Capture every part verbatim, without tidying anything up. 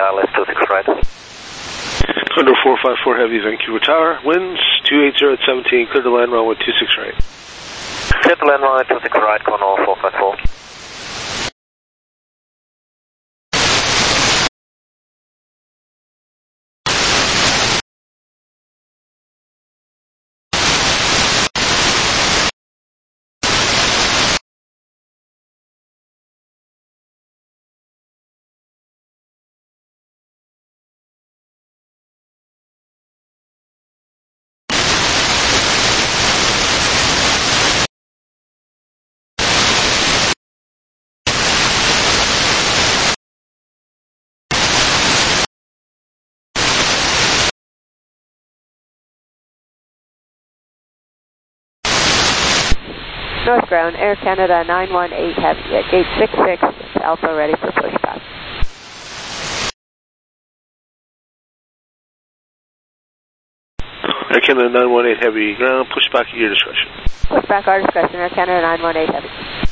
I L S two six right. Condor four five four Heavy, Vancouver Tower. Winds two eight zero at seventeen, clear to land runway two six right. Clear to land runway two six right, Condor four five four. North ground, Air Canada nine one eight Heavy at gate six six, Alpha ready for pushback. Air Canada nine one eight Heavy, ground, pushback at your discretion. Pushback our discretion, Air Canada nine one eight Heavy.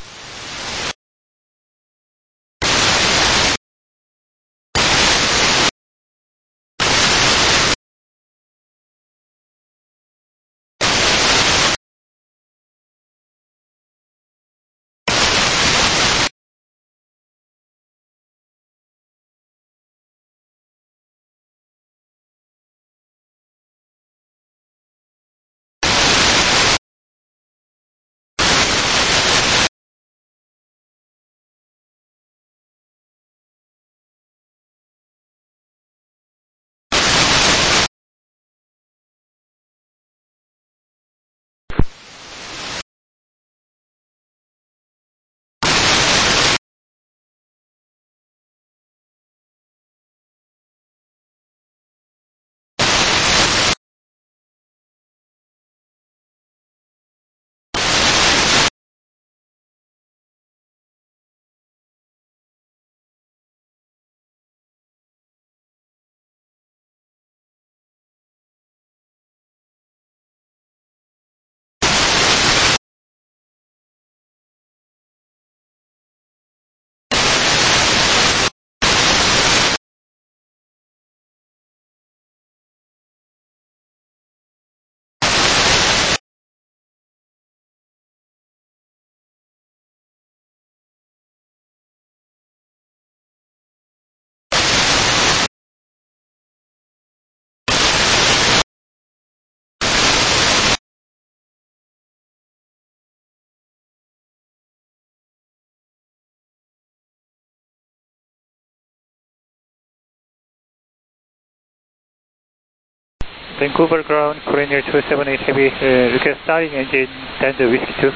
Vancouver ground, Courier two seven eight Heavy, uh, request starting engine, then the Whiskey two.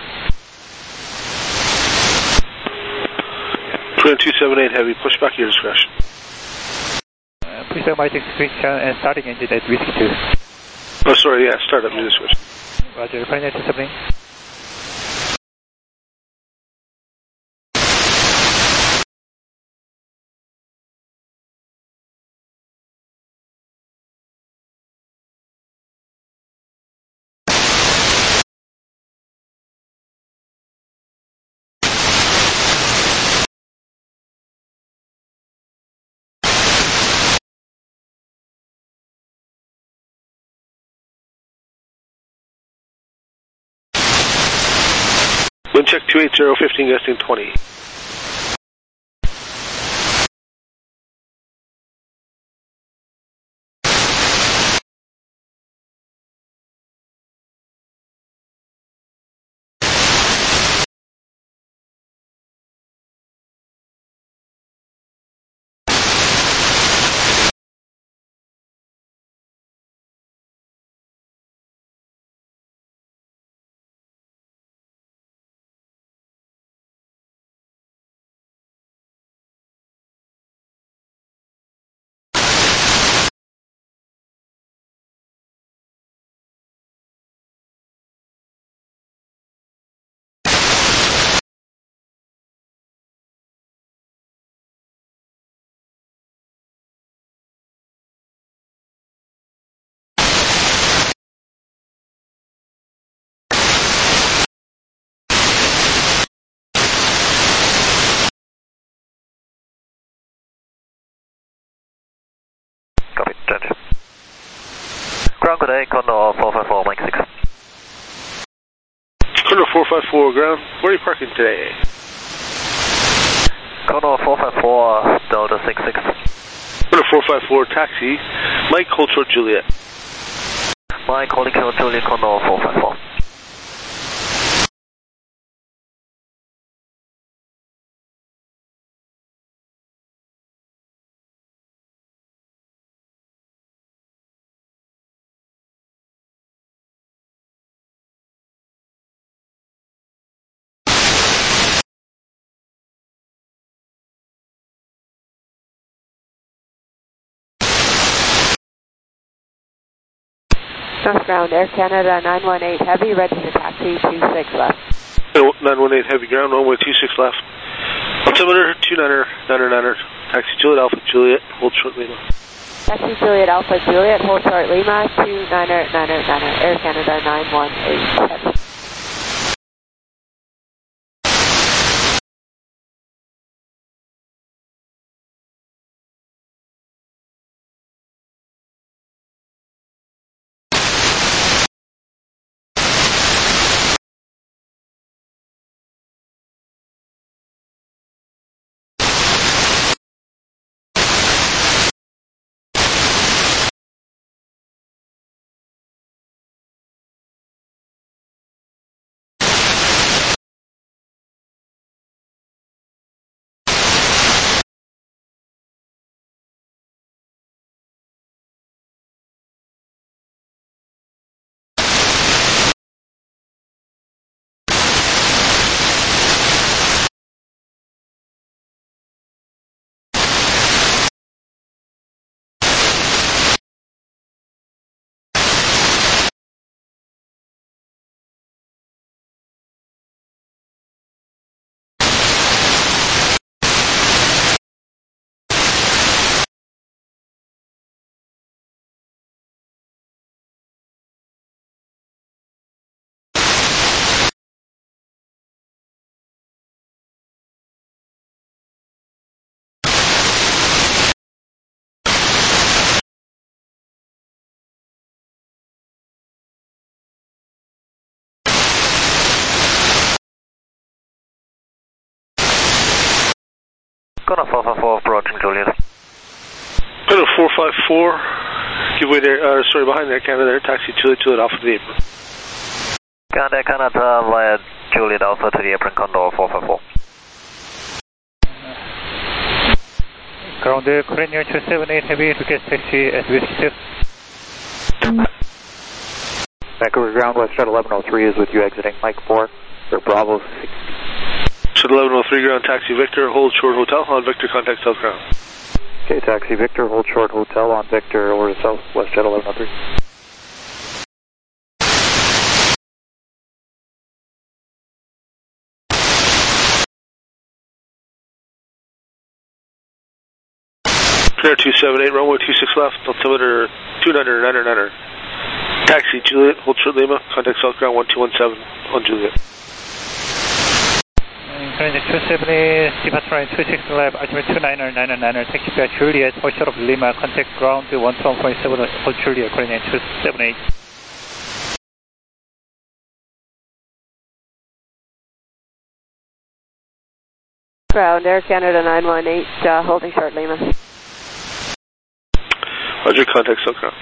Courier two seven eight Heavy, pushback at your discretion. Uh, please have my switch and starting engine at Whiskey two. Oh, sorry, yeah, start up your discretion. Roger, Courier two seven eight. Wind check two eight zero, fifteen gusting twenty. Ground, good day, Condor four five four, Mike six. Condor four five four, ground. Where are you parking today? Condor four five four, Delta six six. Condor four five four, taxi. Mike, hold short Juliet. Mike, holding short Juliet, Condor four five four. North Ground, Air Canada nine one eight Heavy, ready to taxi two six left. nine one eight Heavy, ground, runway two six left. Altimeter two niner, niner niner. Taxi Juliet Alpha Juliet, hold short Lima. Taxi Juliet Alpha Juliet, hold short Lima, two niner niner niner, Air Canada nine one eight Heavy. Condor four five four, approaching Juliet. Condor four five four, give way there, uh, sorry, behind Air Canada there, taxi Juliet Juliet Alpha to the apron. Ground, Air Canada via Juliet Alpha to the apron, Condor four five four. Ground, Korean Air two seven eight Heavy, request taxi at Whiskey two. Vancouver Ground, West Jet eleven oh three is with you exiting Mike four for Bravo six. Jet eleven oh three, ground, taxi Victor, hold short hotel, on Victor, contact South Ground. Okay, taxi Victor, hold short hotel on Victor, over to South, West Jet eleven oh three. Air two seven eight, runway two six left, altimeter two niner niner niner. Taxi Juliet, hold short Lima, contact South Ground one two one seven on Juliet. Korean Air two seven eight, departure line two six left, altimeter two niner niner niner, taxi via Juliet, hold short of Lima, contact ground one two one point seven, hold Juliet, Korean Air two seven eight. Ground, Air Canada nine one eight, uh, holding short Lima. Roger, contact South Ground.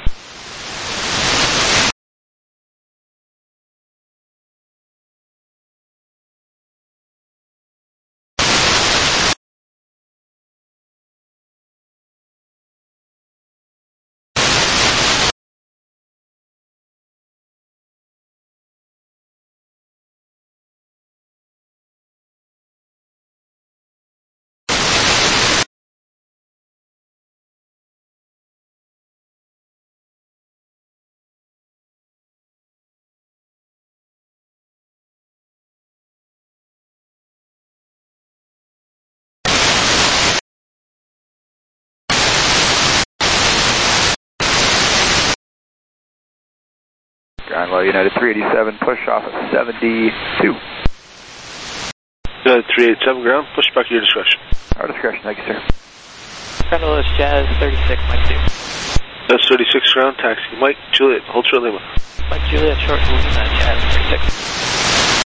Groundwell United three eighty-seven, push off of seventy-two. United three eighty-seven, ground, push back at your discretion. Our discretion, thank you, sir. Groundwell Jazz thirty-six, Mike two. That's thirty-six ground, taxi. Mike, Juliet, hold short Lima. Mike Juliet, short Lima, Chad thirty-six.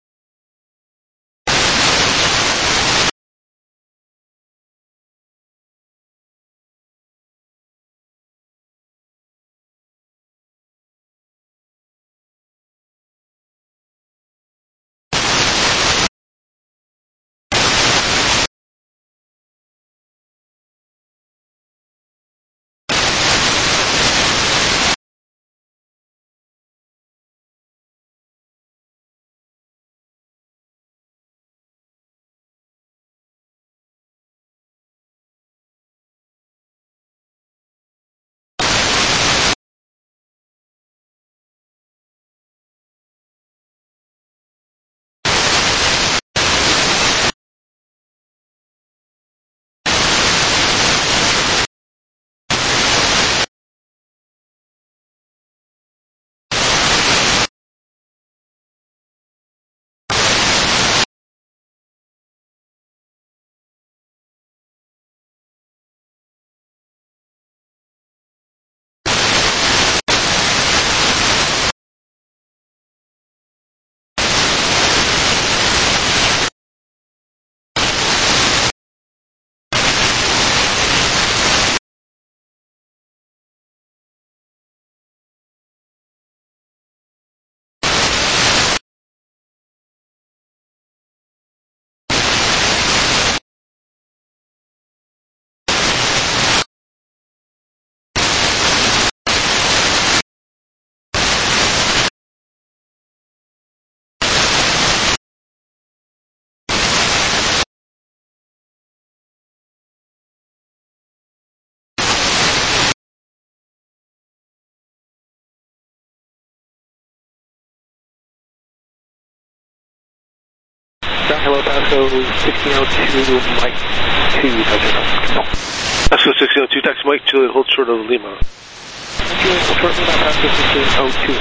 Hello, Pasco sixteen oh two, Mike two, no. Pasco sixteen oh two, taxi Mike, Juliet, hold short of Lima. Juliet, hold short Lima, Pasco sixteen oh two.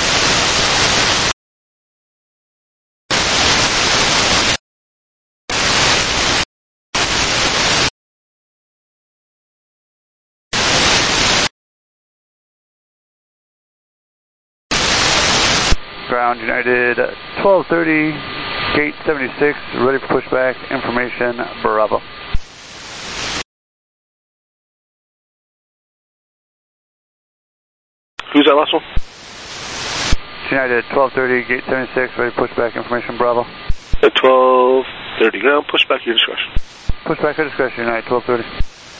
Ground United twelve thirty, gate seventy-six, ready for pushback, information, Bravo. Who's that last one? United twelve thirty, gate seventy-six, ready for pushback, information, Bravo. At twelve thirty, ground, pushback, your discretion. Pushback, your discretion, United twelve thirty.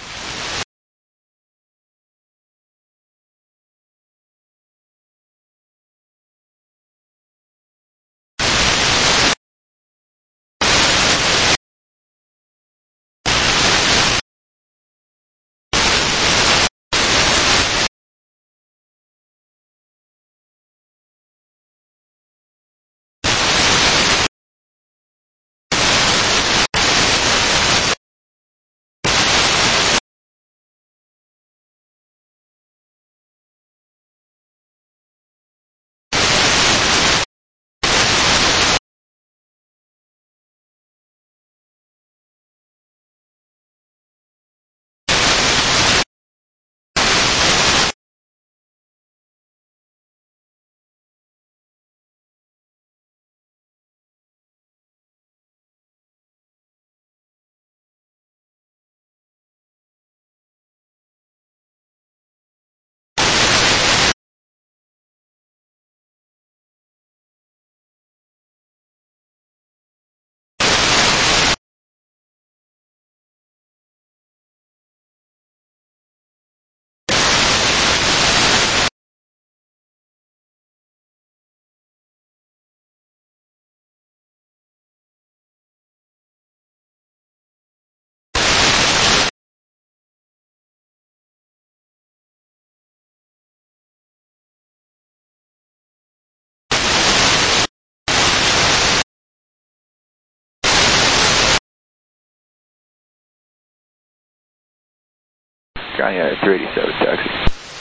Ground United three eighty-seven, taxi.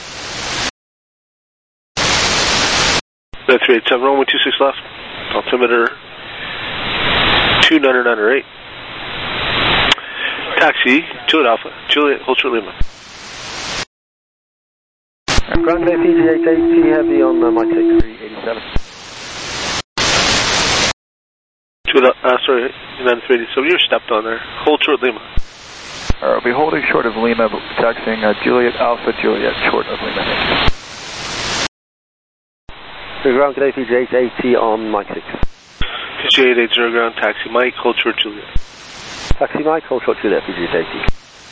three eighty-seven, runway two six left, altimeter two nine nine eight. Taxi, Juliet Alpha, Juliet, hold short Lima. Ground today, P G eight eighty, heavy on uh, Mike six three eighty-seven. Juliet, uh, sorry, United three eighty-seven, you're stepped on there. Hold short Lima. Uh, we'll be holding short of Lima, taxiing uh, Juliet Alpha Juliet, short of Lima. So ground today, P G eight eighty on Mike six. P G eight eighty ground, taxi Mike, hold short Juliet. Taxi Mike, hold short Juliet, P G eight eighty.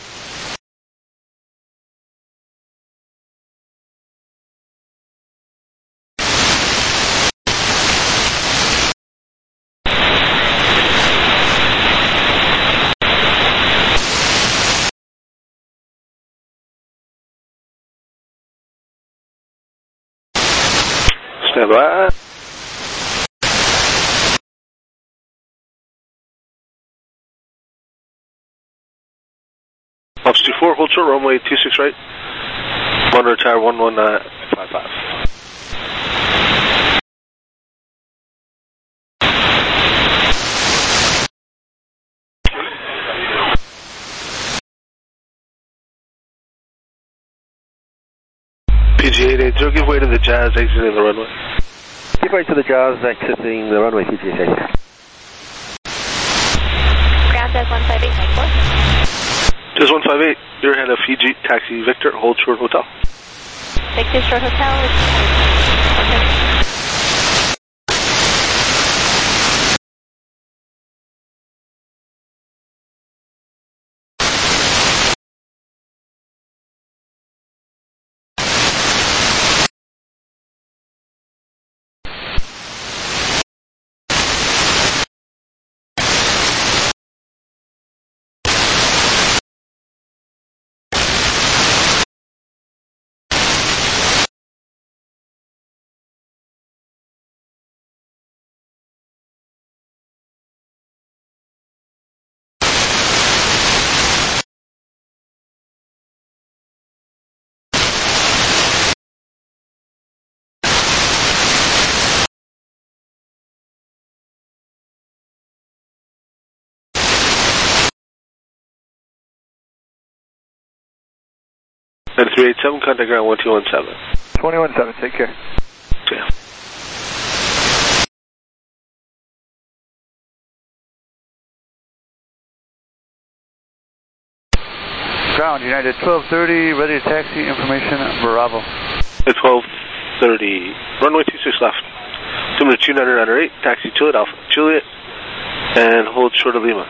Stand by. Ops two four, hold short, runway two six right. Monitor tower one one five five. P G eight eighty, give way to the Jazz exiting the runway. Give way to the Jazz exiting the runway, P G eight eighty. Ground Jazz one five eight nine four. Jazz one five eight, you're ahead of Fiji, taxi Victor, hold short hotel. Victor Short Hotel is nine three eight seven, contact ground one two one seven. twenty-one seven, take care. Yeah. Ground, United twelve thirty, ready to taxi, information, Bravo. At twelve thirty, runway two six left. Altimeter two nine nine eight, taxi Juliet Alpha Juliet, and hold short of Lima.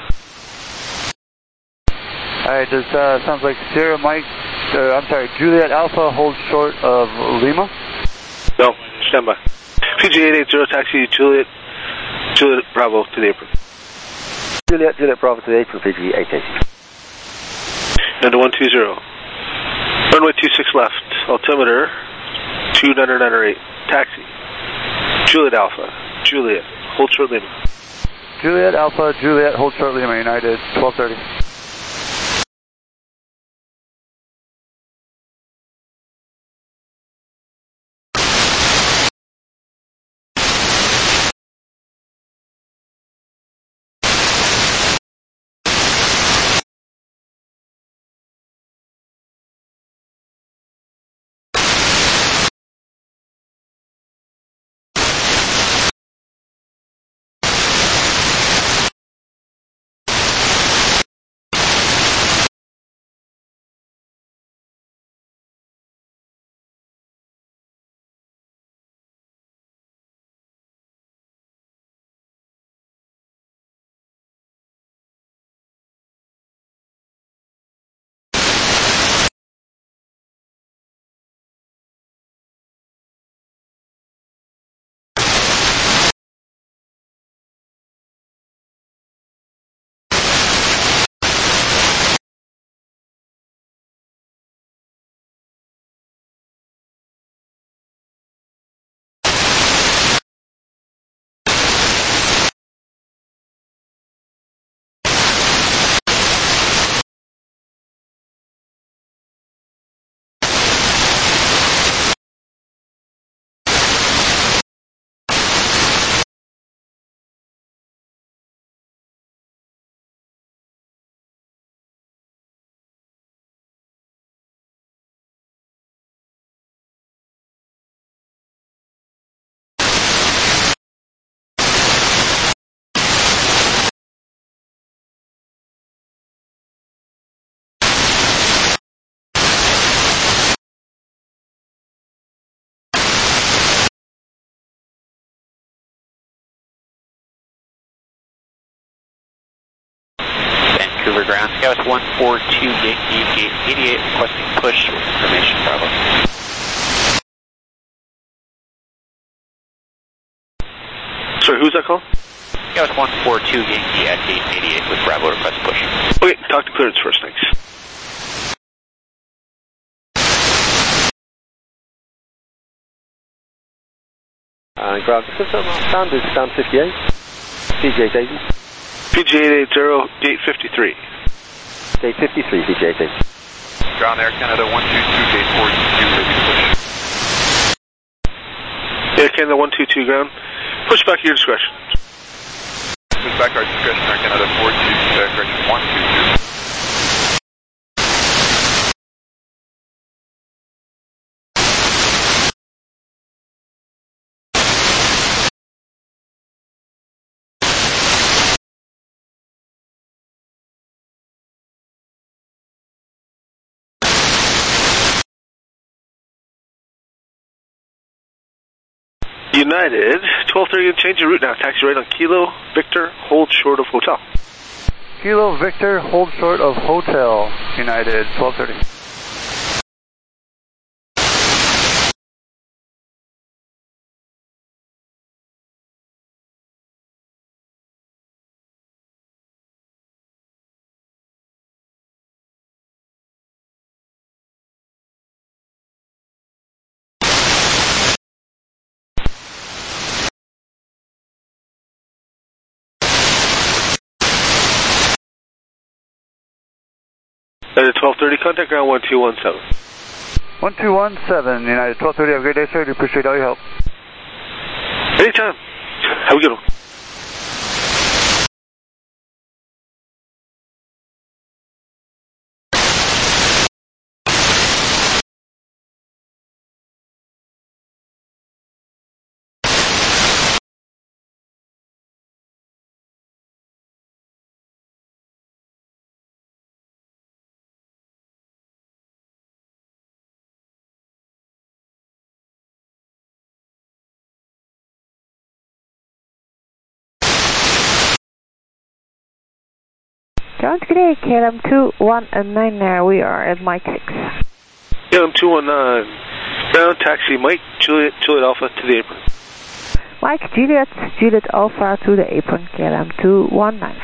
Alright, this uh, sounds like Sierra Mike, uh, I'm sorry, Juliet Alpha, hold short of Lima? No, stand by. P G eight eighty, taxi Juliet, Juliet Bravo to the apron. Juliet, Juliet Bravo to the apron, P G eight eighty. Number one two zero. Runway two six left, altimeter two nine nine eight, taxi Juliet Alpha Juliet, hold short Lima. Juliet Alpha, Juliet, hold short Lima, United twelve thirty. Vancouver ground. Scout one four two Yankee, gate eighty-eight, requesting push with information, Bravo. Sorry, who's that call? Scout one four two Yankee at gate eighty-eight with Bravo, request push. Okay, talk to clearance first, thanks. Uh, ground system, stand is stand fifty-eight. P G eight eighty. P G eight eighty, gate fifty-three. Gate fifty-three, P G eight eighty. Ground Air Canada one two two, gate forty-two, ready to push. Air Canada one two two ground. Push back at your discretion. Push back our discretion, Air Canada four two, uh, correction, one two two. United, twelve thirty, change your route now. Taxi right on Kilo, Victor, hold short of hotel. Kilo Victor, hold short of hotel. United, twelve thirty. United twelve thirty, contact ground one two one seven. one two one seven, United twelve thirty, have a great day, sir. Do appreciate all your help. Anytime. Have a good one. Ground today, K L M two one nine, uh, we are at Mike six. K L M two one nine, ground taxi Mike, Juliet, Juliet Alpha to the apron. Mike, Juliet, Juliet Alpha to the apron, K L M two one nine.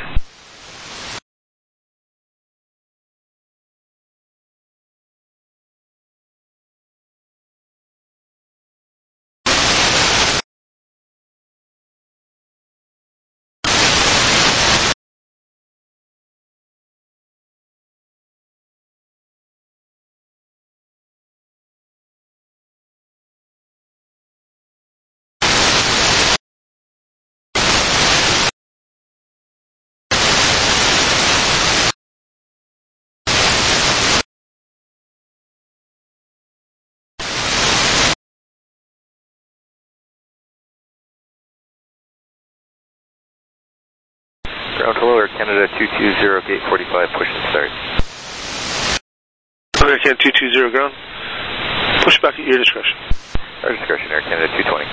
Ground hello, Air Canada two two zero, gate forty-five, push and start. Air Canada two two zero ground. Push back at your discretion. Our discretion, Air Canada two twenty.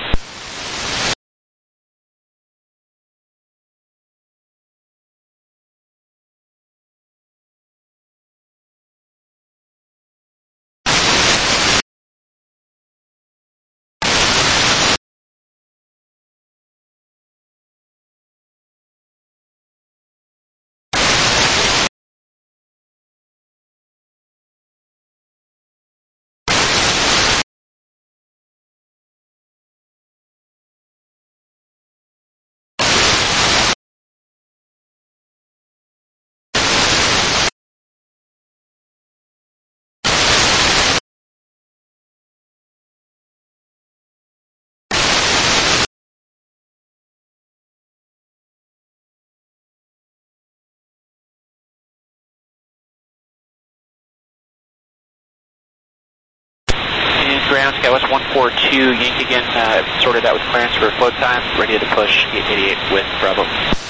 Ground, Skywest one four two, Yankee again, uh, sorted out with clearance for float time, ready to push, gate eighty-eight with Bravo.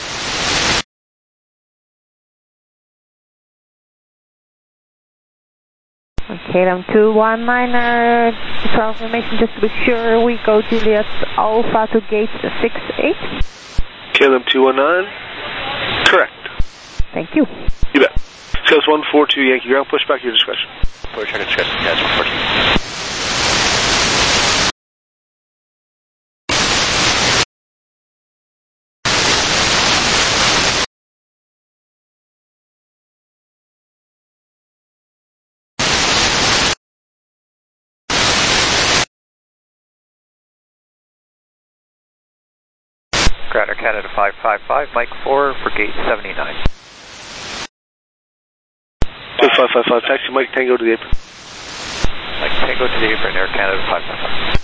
K L M two one nine, uh, confirmation just to be sure, we go Juliet Alpha to gate six eight. K L M two one nine, correct. Thank you. You bet. Scouts one four two Yankee ground, push back your discretion. Push back discretion, Scouts one four two. Ground Air Canada five five five, Mike four for gate seventy-nine. two five five five, taxi Mike Tango to the apron. Mike Tango to the apron, Air Canada five five five.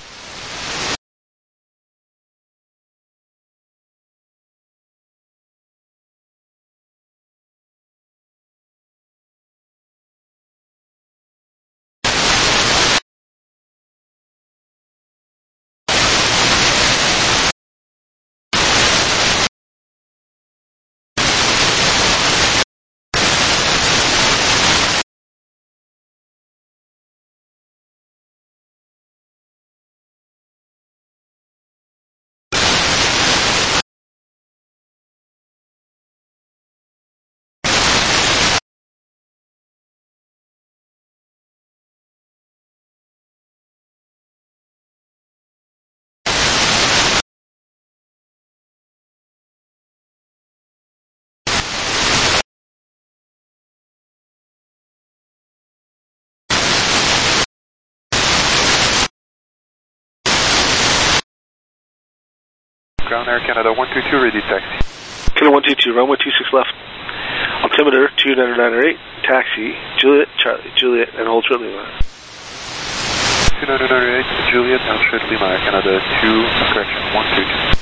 Ground Air Canada one two two, ready taxi. Canada one two two, runway two six left. Altimeter two nine nine eight, taxi, Juliet, Charlie, Juliet, and hold short Lima. two nine nine eight, Juliet, and short Lima, Air Canada two, correction, one two two.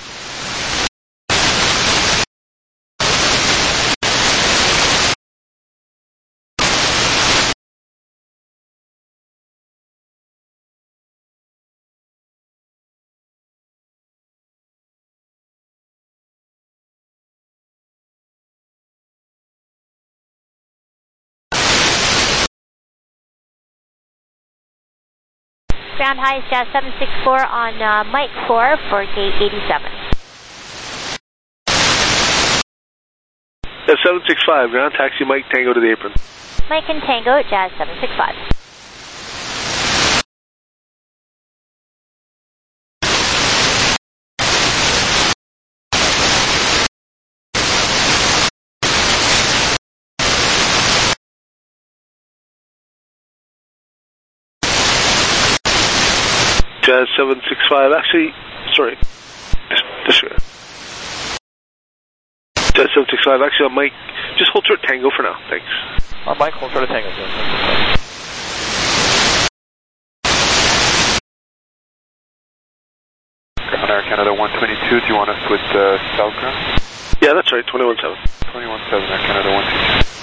Ground high is Jazz seven six four on uh, Mike four for gate eighty-seven. Yeah, seven six five, ground taxi Mike Tango to the apron. Mike and Tango at Jazz seven six five. Jazz seven six five, actually, sorry, this, this way. Jazz seven six five, actually, on Mike, just hold short Tango for now, thanks. On Mike, hold short Tango. Ground Air Canada one twenty-two, do you want us with uh, South Ground? Yeah, that's right, twenty-one seven. twenty-one seven, Air Canada one two two.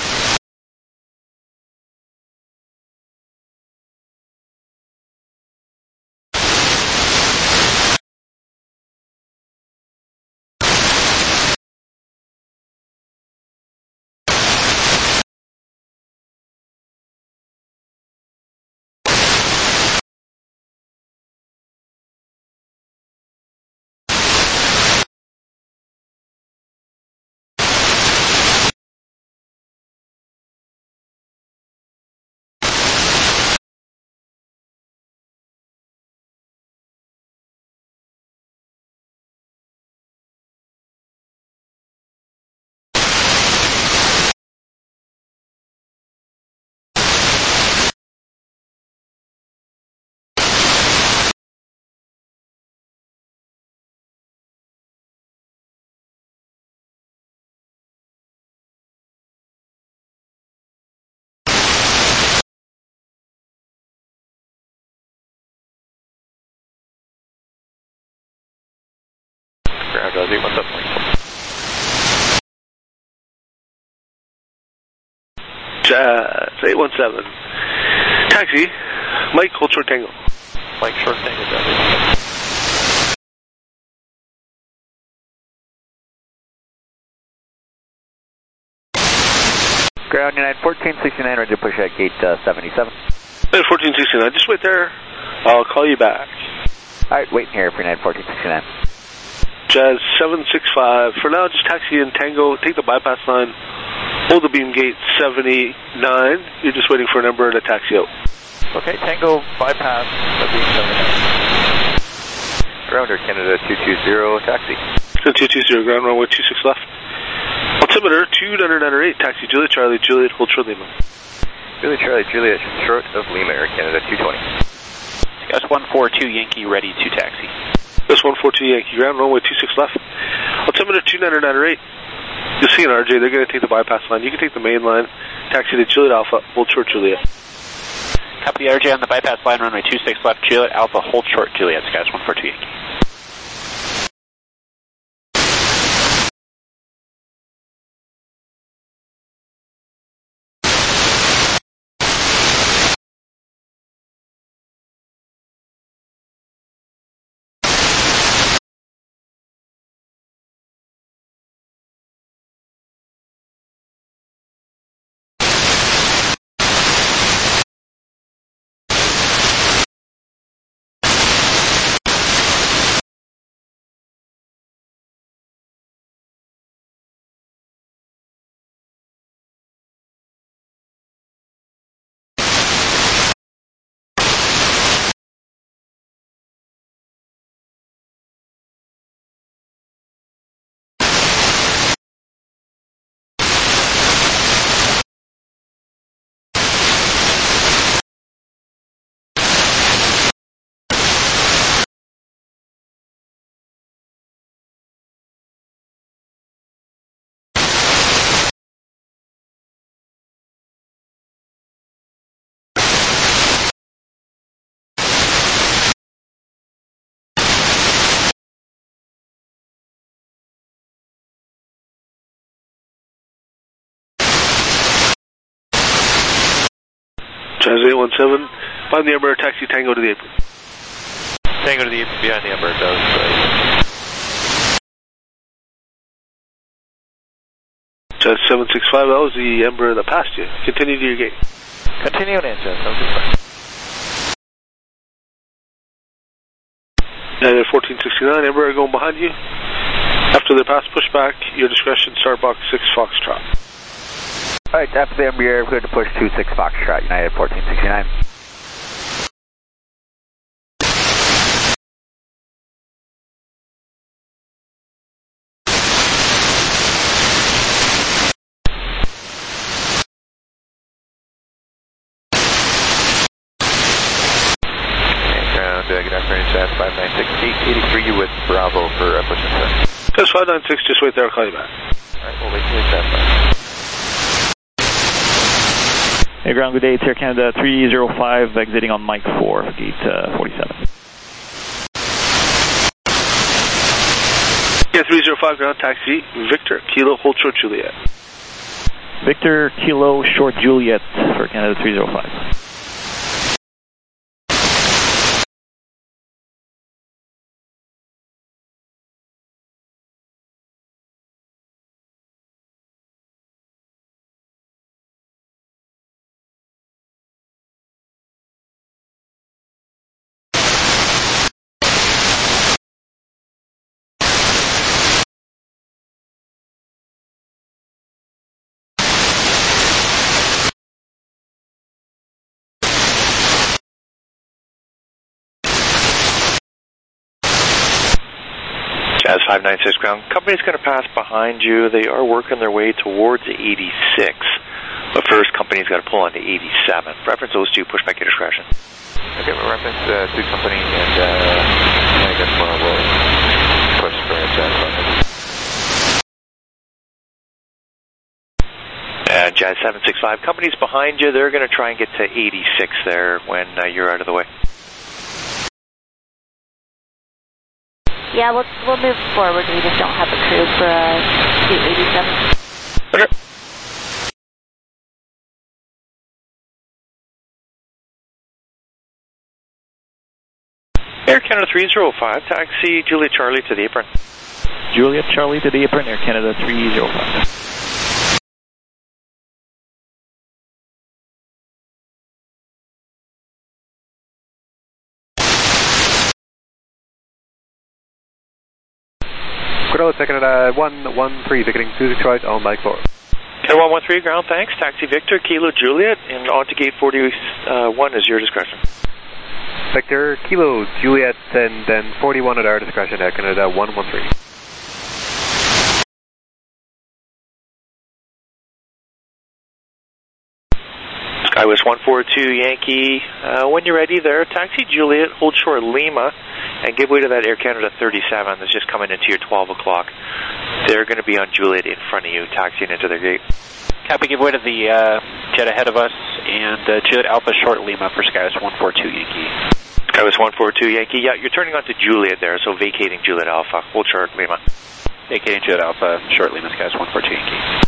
Ground Jazz eight one seven. Jazz eight one seven. Taxi, Mike, hold short Tango. Mike, short Tango, Jazz eight one seven. Ground United fourteen sixty-nine, ready to push at gate uh, seventy-seven. fourteen sixty-nine, just wait there. I'll call you back. Alright, waiting here for United fourteen sixty-nine. Jazz seven six five, for now just taxi in Tango, take the bypass line, Hold the beam gate seventy-nine. You're just waiting for an Embraer to taxi out. Okay, Tango bypass the beam seventy-nine. Ground Air Canada two two zero, taxi. two two zero, ground runway two six left. Altimeter two nine nine eight, taxi Juliet Charlie, Juliet, hold short Lima. Juliet Charlie, Juliet, short of Lima, Air Canada two twenty. Gus one four two Yankee, ready to taxi. Gus one four two Yankee, ground runway two six left. Altimeter two nine nine eight. You'll see an R J, they're going to take the bypass line. You can take the main line, taxi to Juliet Alpha, hold short Juliet. Copy the R J on the bypass line, runway two six left, Juliet Alpha, hold short Juliet, Gus one four two Yankee. Jazz eight one seven, find the Embraer, taxi Tango to the apron. Tango to the apron behind the Embraer, does right. Jazz seven six five, that was the Embraer that passed you. Continue to your gate. Continue in, Jazz seven six five. And at fourteen sixty-nine, Embraer going behind you. After the pass pushback, your discretion, start box six Foxtrot. Alright, after the Embraer, we're going to push two six Foxtrot, United fourteen sixty-nine. Ground, uh, good afternoon, Jazz five nine six, eight eighty-three with Bravo for uh, push and set. Jazz five nine six, just wait there, I'll call you back. Alright, we'll wait till it's Jazz five. Hey, ground, good day. It's Air Canada three zero five, exiting on Mike four, gate uh, forty-seven. Yeah, three zero five, ground, taxi, Victor, Kilo, hold short Juliet. Victor, Kilo, short Juliet for Canada three zero five. Jazz five nine six, ground. Company's going to pass behind you. They are working their way towards eighty-six. But first, company's got to pull on to eighty-seven. Reference those two, push back your discretion. Okay, we'll reference uh, to company, and uh, I guess we'll, we'll push for Jazz. Uh, Jazz seven six five, company's behind you. They're going to try and get to eighty-six there when uh, you're out of the way. Yeah, we'll, we'll move forward. We just don't have a crew for uh, two eighty-seven. Okay. Air Canada three zero five, taxi Juliet Charlie to the apron. Juliet Charlie to the apron, Air Canada three zero five. Canada one one three, ticketing to Detroit on Mike four. Canada one one three, ground, thanks. Taxi Victor, Kilo Juliet, and on to gate forty-one is your discretion. Victor, Kilo Juliet, and then forty-one at our discretion at Canada one one three. Skywest one four two Yankee, uh, when you're ready there, taxi Juliet, hold short Lima, and give way to that Air Canada thirty-seven that's just coming into your twelve o'clock. They're going to be on Juliet in front of you, taxiing into their gate. Copy, give way to the uh, jet ahead of us, and uh, Juliet Alpha short Lima for Skywest one four two Yankee. Skywest one four two Yankee, yeah, you're turning onto Juliet there, so vacating Juliet Alpha, hold short Lima. Vacating Juliet Alpha, short Lima, Skywest one four two Yankee.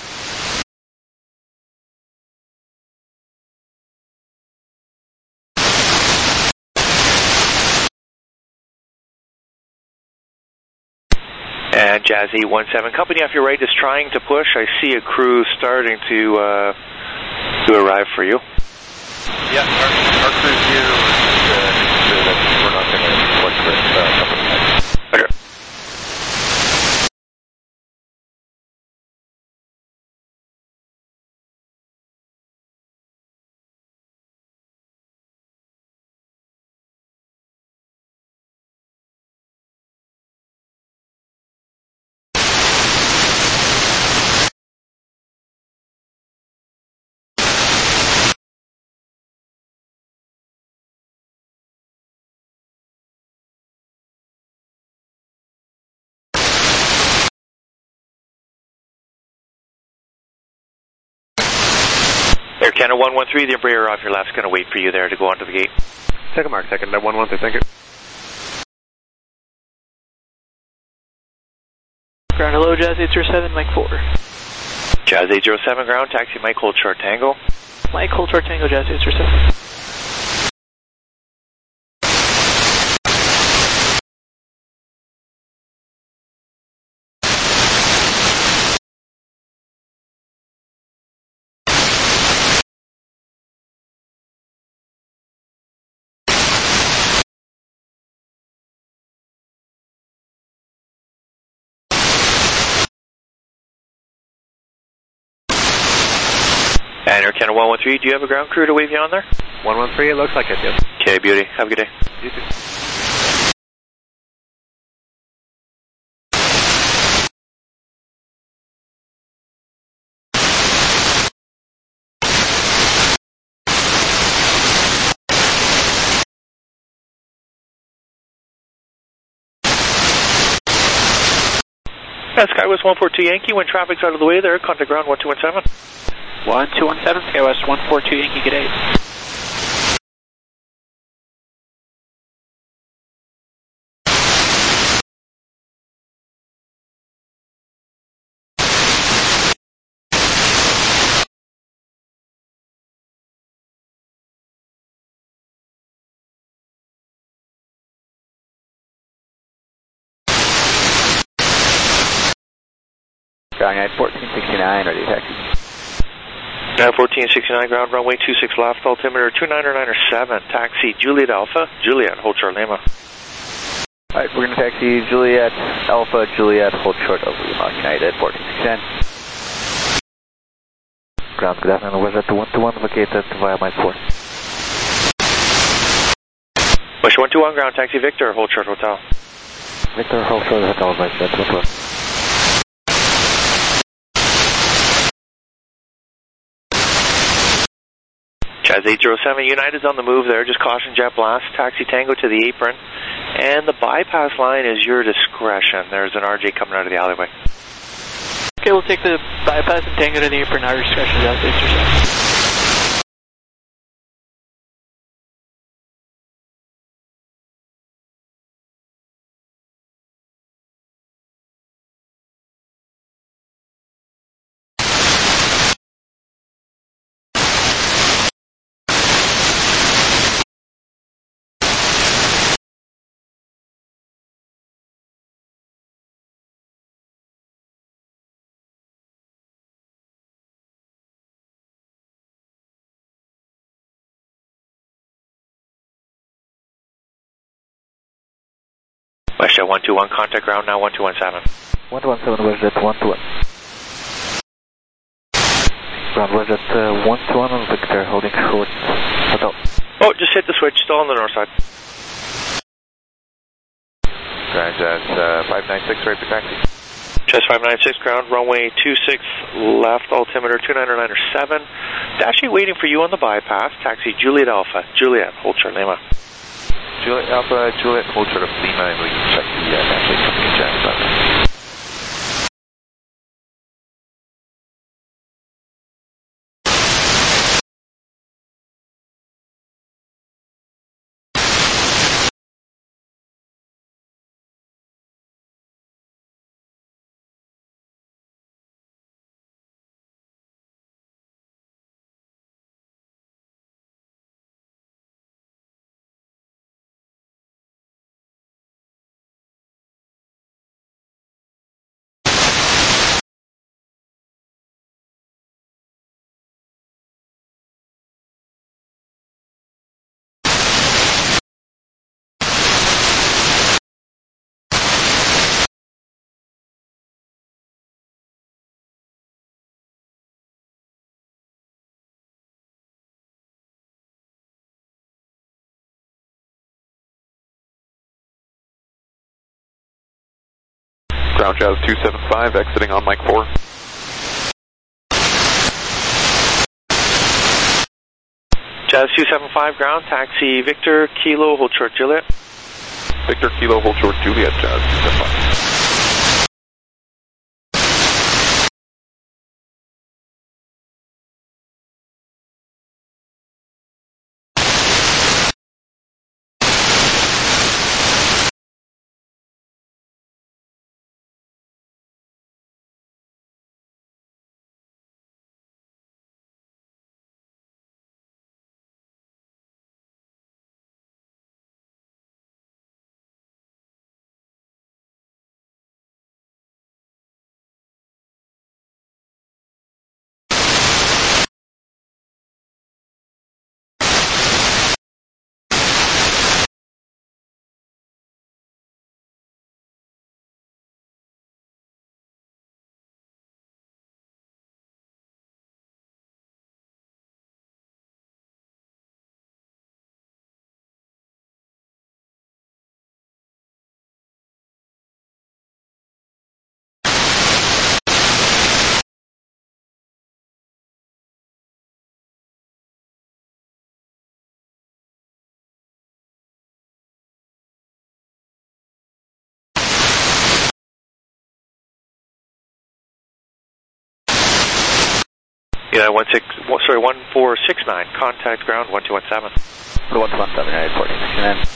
And Jazz eight one seven, company off your right is trying to push. I see a crew starting to uh, to arrive for you. Yeah, our, our crew's here. We're, uh, we're not going to push with uh, company. Okay. Air Canada one one three, the Embraer off your left is going to wait for you there to go onto the gate. Second mark, second, at one one three, thank you. Ground hello, Jazz eight zero seven, Mike four. Jazz eight zero seven, ground, taxi Mike, hold short Tango. Mike, hold short Tango, Jazz eight zero seven. And Air Canada one one three, do you have a ground crew to wave you on there? one one three, it looks like it, yes. Okay, beauty. Have a good day. You too. Yeah, Skywest one four two Yankee, when traffic's out of the way there, contact ground one two one seven. one two one seven, Skywest one four two Yankee, good day. Ground United fourteen sixty-nine, ready to taxi. Now fourteen sixty-nine, ground runway two six left, altimeter two niner niner seven, taxi Juliet Alpha, Juliet, hold short Lima. Alright, we're going to taxi Juliet Alpha, Juliet, hold short of Lima, United fourteen sixty-nine. Ground, good afternoon, was at one two one vacated via Mike four. Wish one two one, ground, taxi Victor, hold short hotel. Victor, hold short hotel, Mike, that's one two one. Jazz eight zero seven, United's on the move there, just caution jet blast, taxi Tango to the apron, and the bypass line is your discretion. There's an R J coming out of the alleyway. Okay, we'll take the bypass and Tango to the apron, our discretion, Jazz eight zero seven. WestJet one two one, contact ground now one two one seven. one two one seven, WestJet one two one. Ground was at uh, one two one on Victor, holding short. Hotel. Oh, just hit the switch, still on the north side. Ground Jazz uh, five nine six, ready for taxi. Jazz five nine six, ground, runway two six left, altimeter two niner niner seven. Dash eight waiting for you on the bypass, taxi Juliet Alpha, Juliet, hold short Lima. Juliet Alpha, Juliet, hold short of Lima, and we can check the uh, dash eight company Jazz five. Ground Jazz two seven five, exiting on Mike four. Jazz two seven five, ground, taxi Victor, Kilo, hold short Juliet. Victor, Kilo, hold short Juliet, Jazz two seven five. Yeah, one six, sorry, one four six nine, contact ground one two one seven. one two one seven, United fourteen sixty-nine.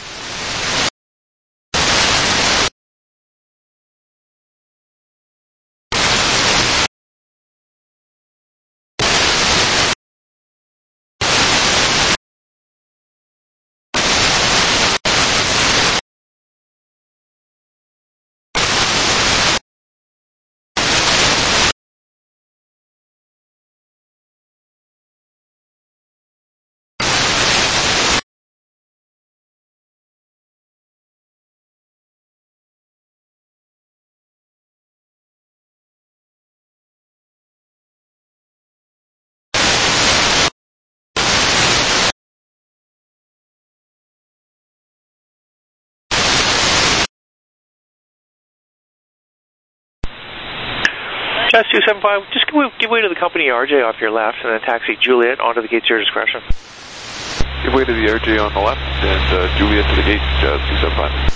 Jazz two seven five, just give way, give way to the company R J off your left, and then taxi Juliet onto the gate to your discretion. Give way to the R J on the left, and uh, Juliet to the gate, Jazz two seven five.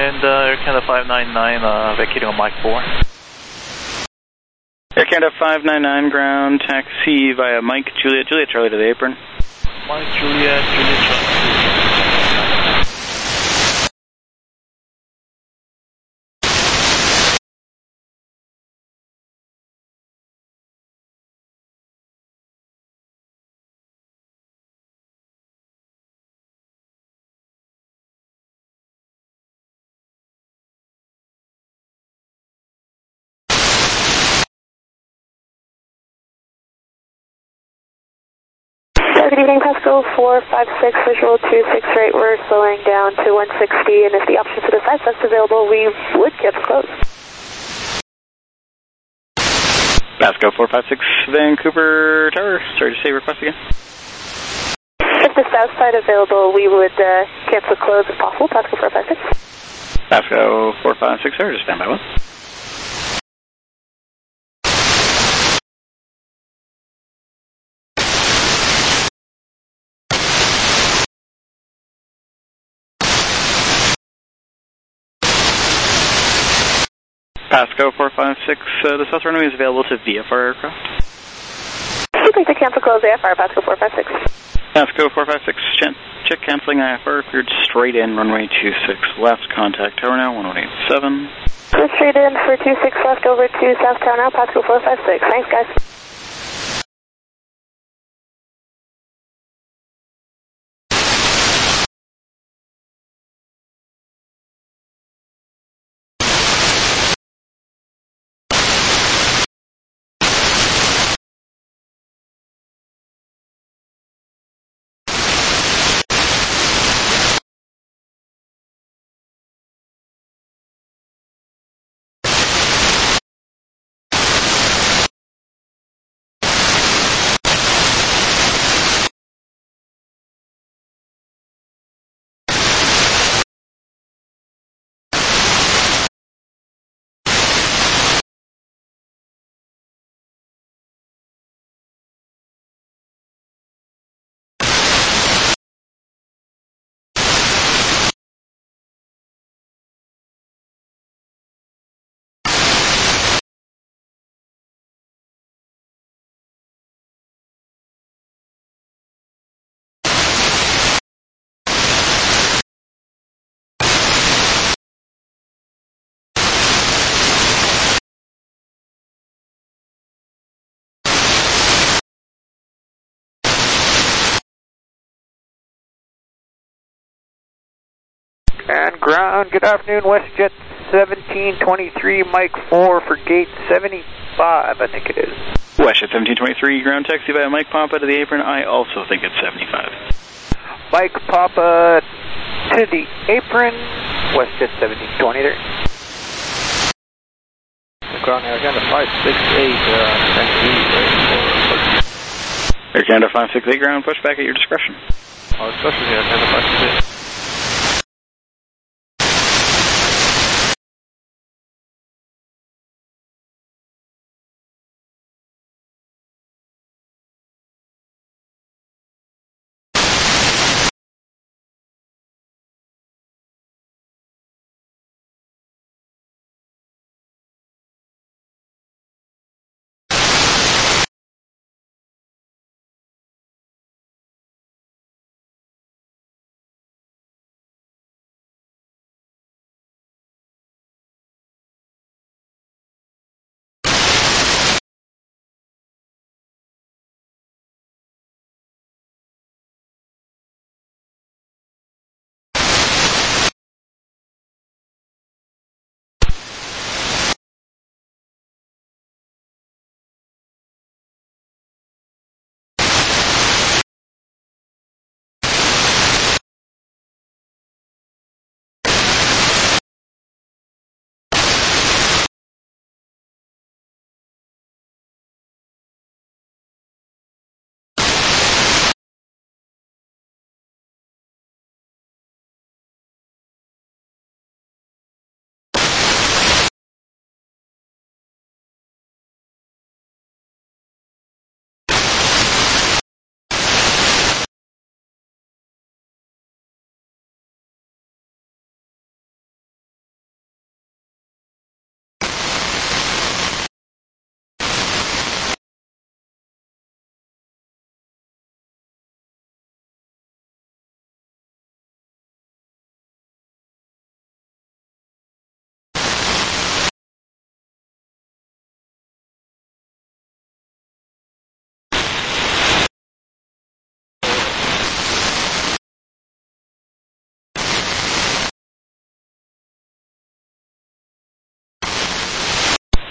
And uh, Air Canada five nine nine, uh, vacating on Mike four. Air Canada five nine nine, ground taxi via Mike Juliet, Juliet Charlie to the apron. Mike Juliet, Juliet Charlie. Good evening, Pascal four five six, visual two six eight, we're slowing down to one sixty, and if the option for the side that's available, we would cancel close. Pascal four five six, Vancouver Tower, sorry to say request again. If the south side available, we would uh, cancel close if possible, Pascal four five six. Pascal four five six, sir, just stand by one. Pasco four five six, uh, the south runway is available to V F R aircraft. We'd like to cancel close A F R, Pasco four five six. Pasco four five six, check canceling I F R, cleared straight in, runway two six left, contact tower now, one one eight seven. Go straight in for two six left over to South Tower now, Pasco four five six. Thanks, guys. And ground, good afternoon, WestJet seventeen twenty-three, Mike four for gate seventy-five, I think it is. WestJet seventeen twenty-three, ground taxi via Mike Papa to the apron, I also think it's seventy-five. Mike Papa to the apron, WestJet seventeen twenty-three. Ground Air Canada five six eight, uh, taxi Air Canada five six eight, ground, push back at your discretion. Our discretion here, Air Canada five six eight.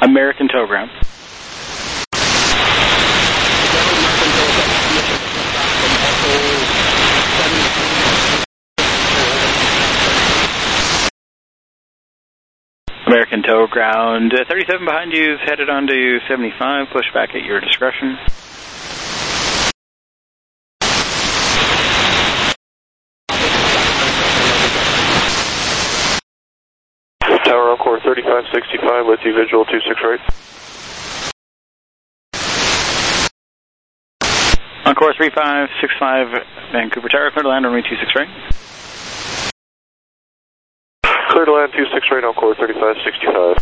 American Tow Ground. American Tow Ground, uh, thirty-seven behind you is headed on to seventy-five, push back at your discretion. Tower Encore thirty-five sixty-five with you, visual two six right. Encore three five six five, Vancouver Tower, clear to land, runway two six right. Clear to land two six right, Encore thirty-five sixty-five.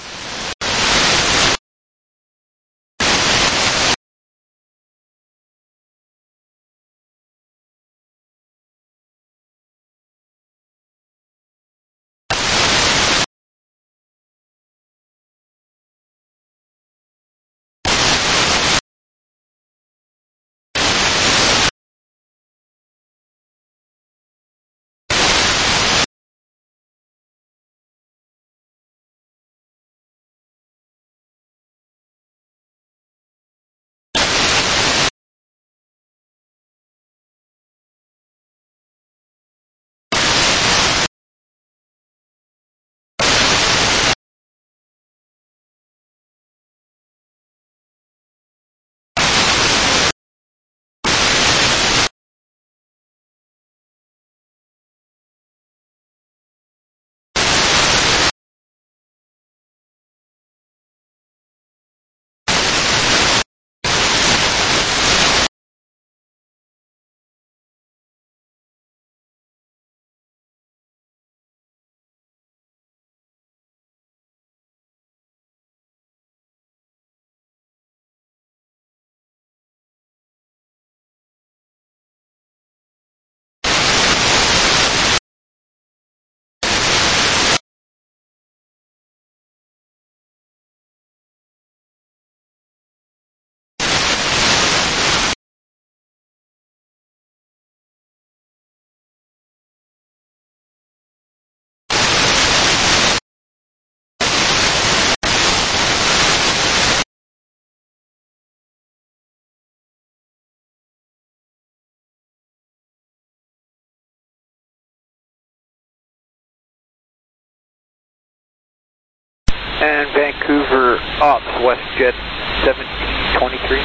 And Vancouver Ops, WestJet seventeen twenty-three.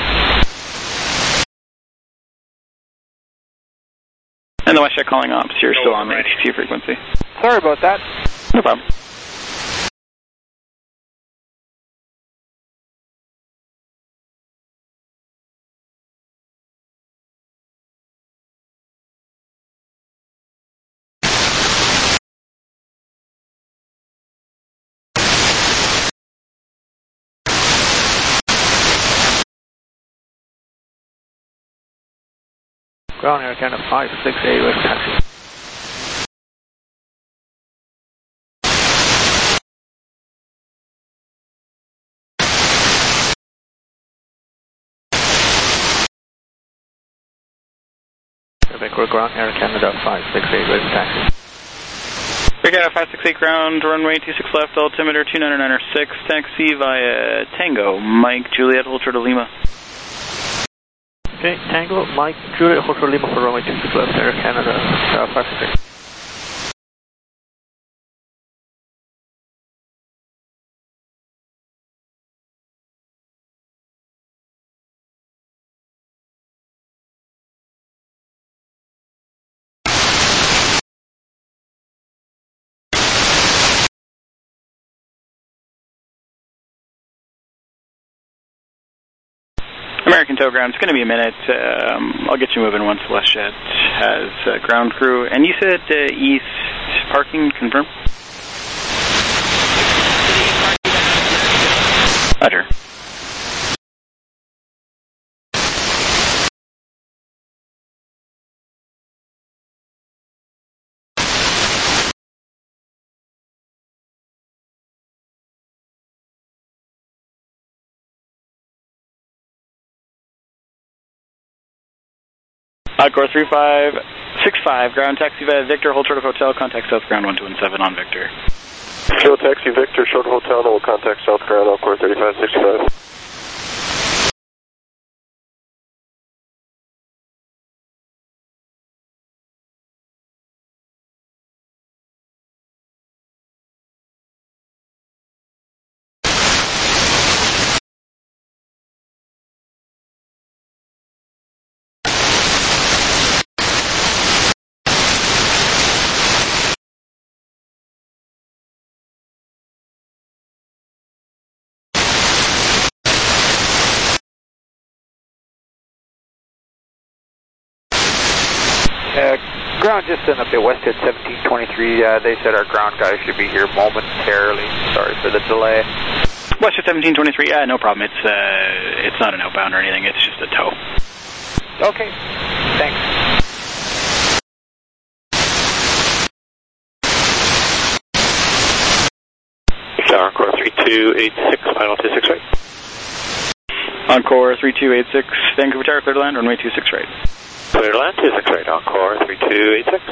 And the WestJet calling Ops, you're still on the H T frequency. Sorry about that. No problem. Ground Air Canada five six eight with taxi. Vancouver Ground Air Canada five six eight with taxi. We got a five six eight ground, runway two six left, altimeter two nine nine six, taxi via Tango, Mike, Juliet, Ultra to Lima. Okay, Tango, Mike, Juliet, Ultra Lima for runway two six left, Air Canada uh, five six eight. American Tow Ground, it's going to be a minute. Um, I'll get you moving once WestJet has uh, ground crew. And you said uh, east parking, confirm? Roger. Encore three five six five, ground taxi via Victor, hold short of hotel, contact south ground one two one seven on Victor. Kilo Taxi Victor, short hotel, and we'll contact South Ground, Encore thirty-five sixty-five. Uh, ground just sent up to WestJet seventeen twenty-three. Uh, they said our ground guys should be here momentarily. Sorry for the delay. WestJet seventeen twenty-three, yeah, no problem. It's uh, it's not an outbound or anything. It's just a tow. Okay, thanks. Encore three two eight six, final two six right. Encore three two eight six, Vancouver Tower, clear to land, runway two six right. Clear to land, two six right, Encore three two eight six.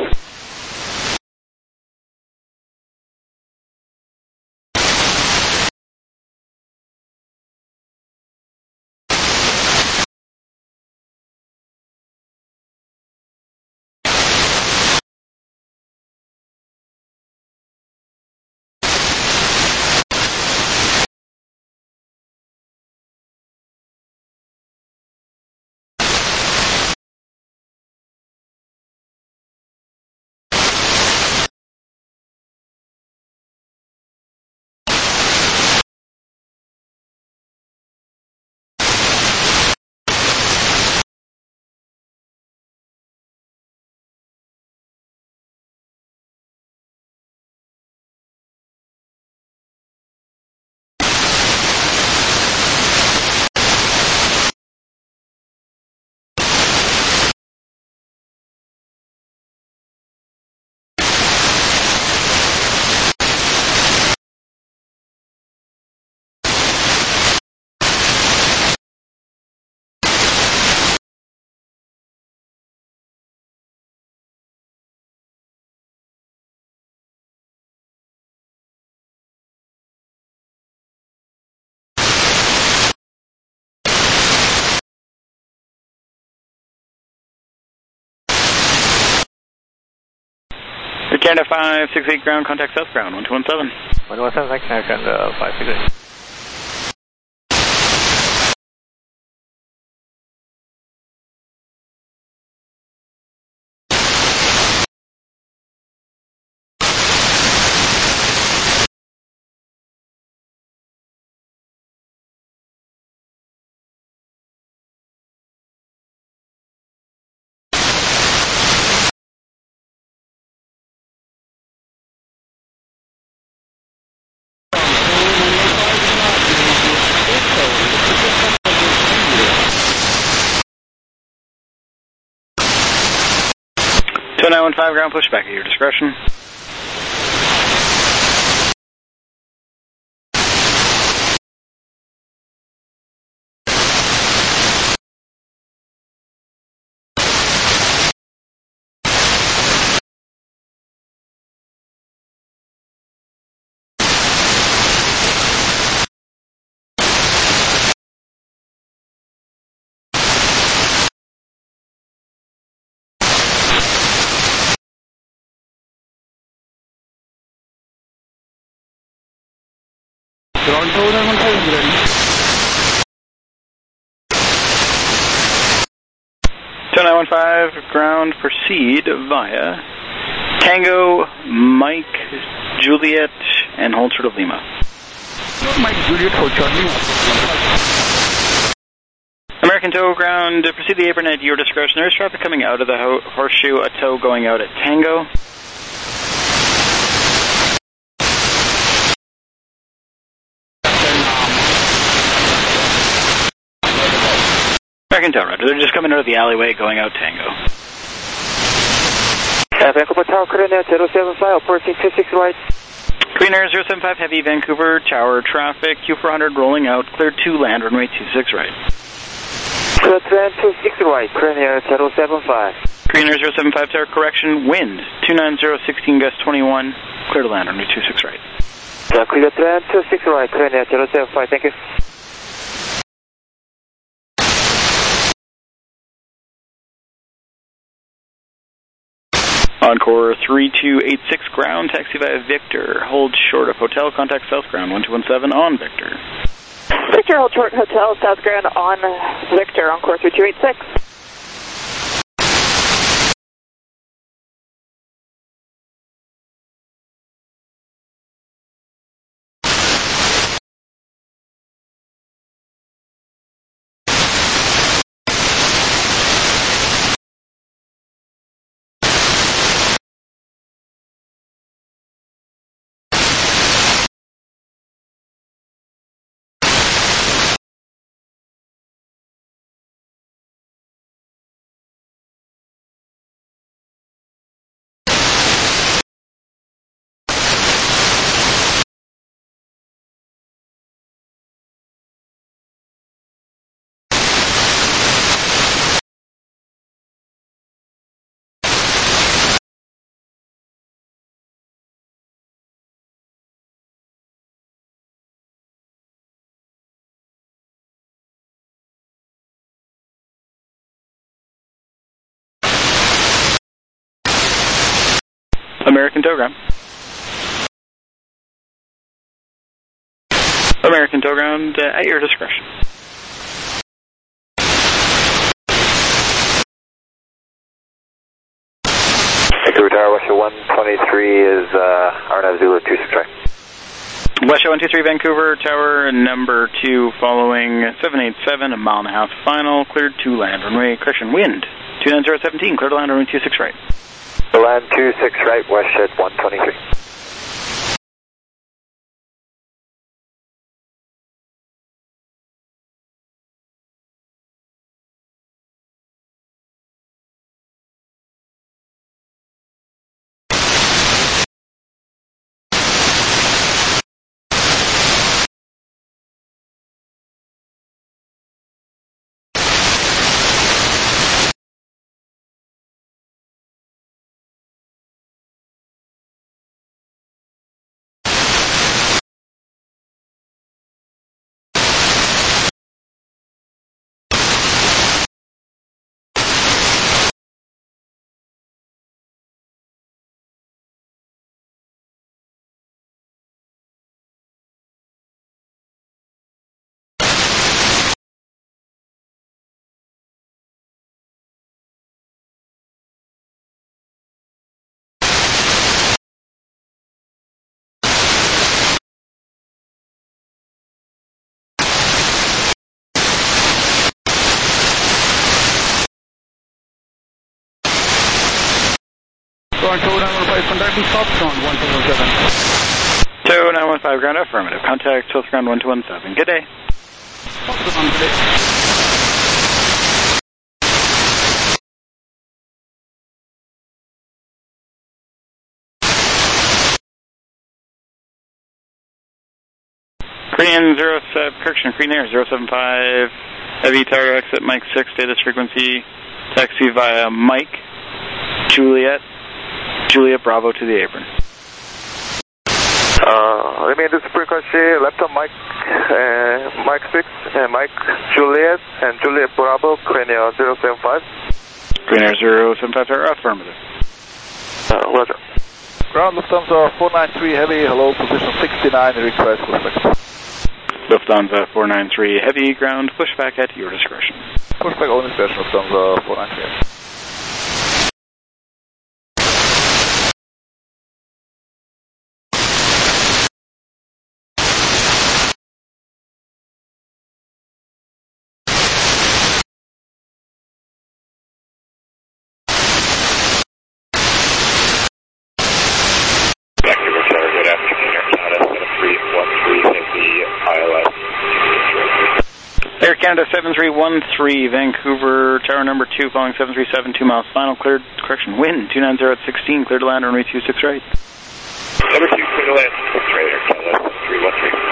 Canada five six eight ground, contact South Ground, one two one seven. one two one seven, thanks, Canada five six eight. two nine one five ground, pushback at your discretion. two nine one five ground, proceed via Tango, Mike, Juliet, and hold short of Lima. Mike, Juliet, hold short Lima. American tow ground, proceed the apron at your discretion. There's traffic coming out of the ho horseshoe, a tow going out at Tango. American tow, roger. They're just coming out of the alleyway going out Tango. Uh, Vancouver Tower, clear now, zero seven five, approaching two six right. Green Air zero seven five, heavy Vancouver Tower traffic, Q four hundred rolling out, clear to land, runway two six right. Clear to land, two six right, Green Air zero seven five. Green Air zero seven five, tower correction, wind, two nine zero, sixteen gust twenty-one, clear to land, runway two six right. Uh, clear trend two six right, clear near zero seven five, thank you. Encore three two eight six ground, taxi via Victor. Hold short of hotel, contact South Ground one two one seven on Victor. Victor, hold short hotel, South Ground on Victor, Encore three two eight six. American tow ground. American tow ground uh, at your discretion. Vancouver Tower, West one twenty-three is uh, R N F Zulu two six right. West one two three Vancouver Tower, number two, following seven eight seven, a mile and a half final, cleared to land runway, correction, wind, two nine zero one seven, cleared to land runway two six right. Land two six right, West one twenty-three. Ground tow nine one five, contacting South Ground one two one seven. Tow nine one five ground, affirmative. Contact South Ground one two one seven. Good day. South Ground, good day. Korean zero seven, correction, Korean Air zero seven five, heavy tower exit Mike six, status frequency, taxi via Mike, Juliet, Juliet Bravo to the apron. Uh, remain this frequency, left on Mike, uh, Mike six, uh, Mike Juliet, and Juliet Bravo, Korean Air zero seven five. Korean Air zero seven five, affirmative. Uh, roger. Ground Lufthansa four nine three Heavy, hello, position sixty-nine, request pushback. Lufthansa four nine three Heavy, ground pushback at your discretion. Pushback only station, Lufthansa four nine three. Air Canada seven three one three, Vancouver, tower number two, following seven three seven, two miles final, cleared, correction, wind, two nine zero at sixteen, cleared to land, runway two six right. Number two, clear to land, six right, Air Canada seven three one three.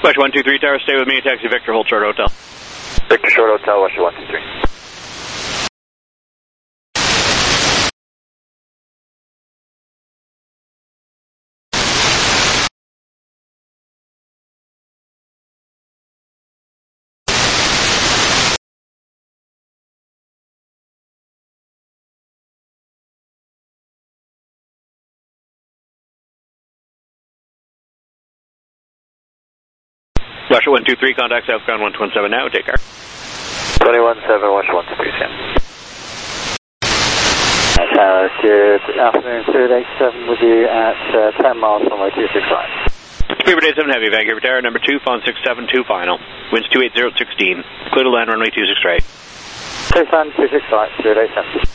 West one two three Tower, stay with me, taxi Victor, hold short hotel. Victor short hotel, West one two three. Russia one two three, contact southbound one two seven now, take care. twenty-one seven, Russia one two three, Sam. Uh, good afternoon, Spirit eighty-seven with you at uh, ten miles from my two six five. Spirit eighty-seven Heavy, Vancouver Tower, number two, phone six seven two final. Winds two eight zero at sixteen. Clear to land runway two six right. Clear to land two six five, Spirit eighty-seven.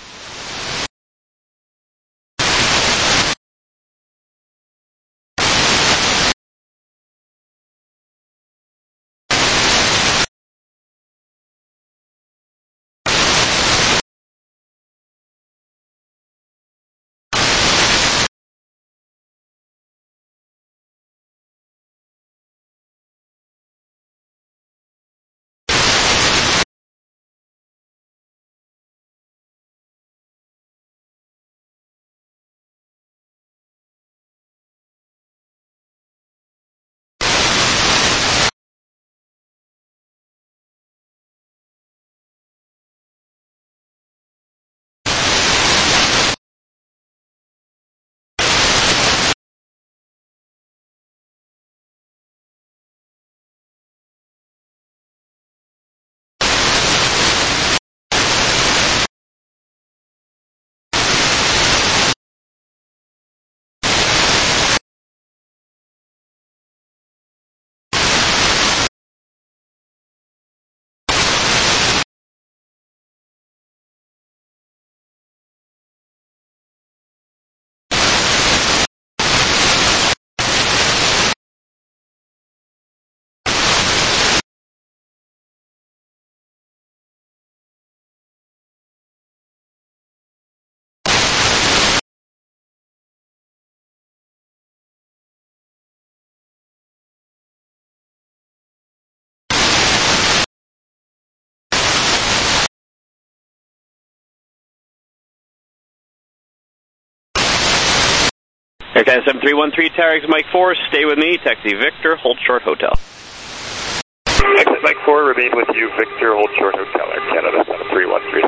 Air Canada seven three one three, Tarex Mike four, stay with me, taxi Victor, hold short hotel. Exit Mike four, remain with you, Victor, hold short hotel, Air Canada seven three one three.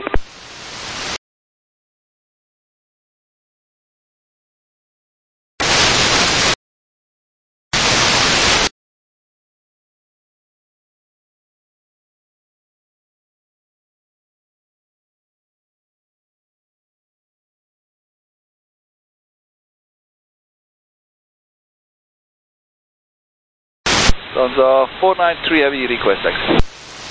Lufthansa four nine three Heavy, request exit.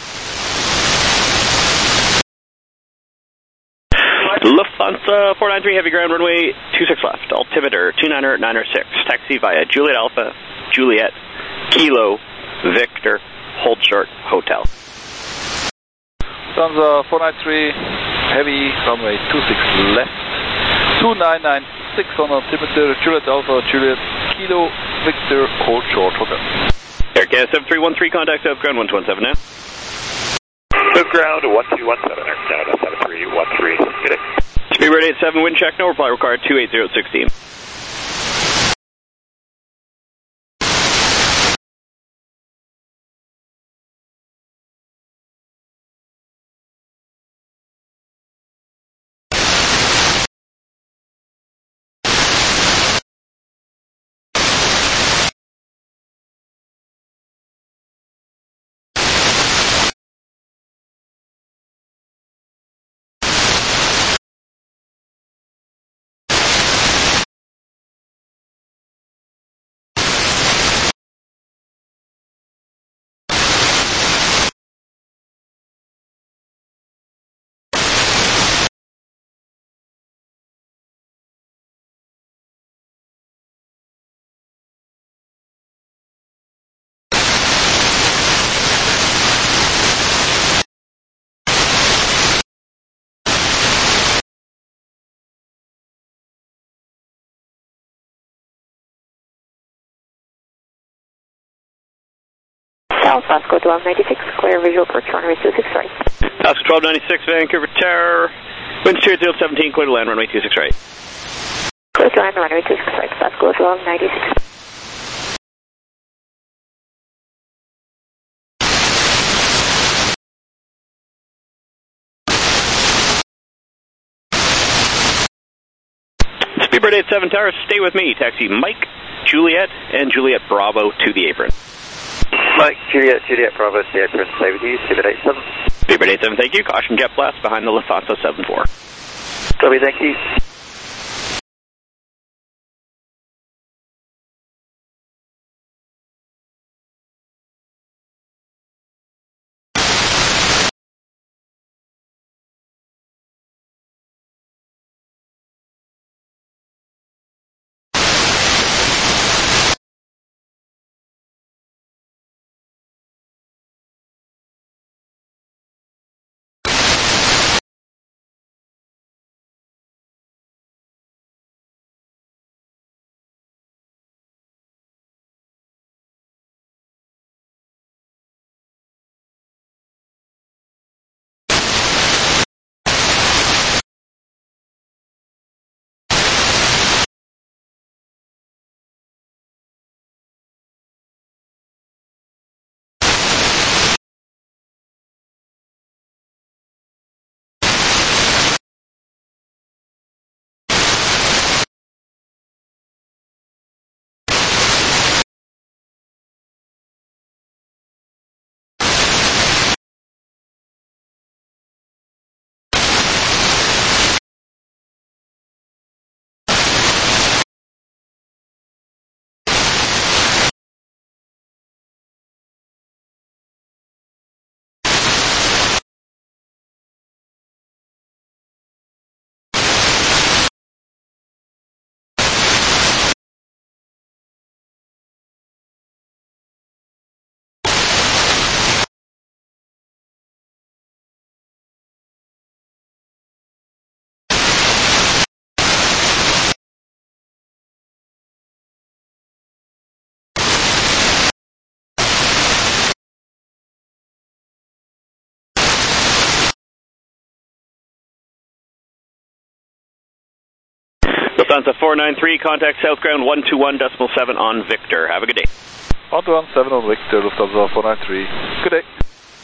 Lufthansa four nine three Heavy, ground runway two six left, altimeter two niner niner six, taxi via Juliet Alpha, Juliet, Kilo, Victor, hold short, hotel. Lufthansa four nine three Heavy, runway two six left, two nine nine six on altimeter, Juliet Alpha, Juliet, Kilo, Victor, hold short, hotel. Air Canada seven three one three, contact South Ground one two one seven now. South Ground one two one seven, Air Canada seven three one three, good day. Speedbird eighty-seven, wind check, no reply required, two eight zero at sixteen. South, Pasco twelve ninety-six, clear visual approach runway two six right. Pasco twelve ninety-six, Vancouver Tower, winds two zero seventeen, clear to land runway two six right. Clear to land runway two six right, Pasco twelve ninety-six. Speedbird eight seven Tower, stay with me. Taxi Mike, Juliet, and Juliet Bravo to the apron. Mike, Juliet, Juliet Bravo to the apron, stay with you, Speedbird eight seven. Speedbird eight seven, thank you. Caution jet blast behind the Lufthansa seven four. Copy, thank you. Lufthansa four nine three, contact south ground one two one decimal seven on Victor. Have a good day. one two one seven on Victor, Lufthansa four nine three. Good day.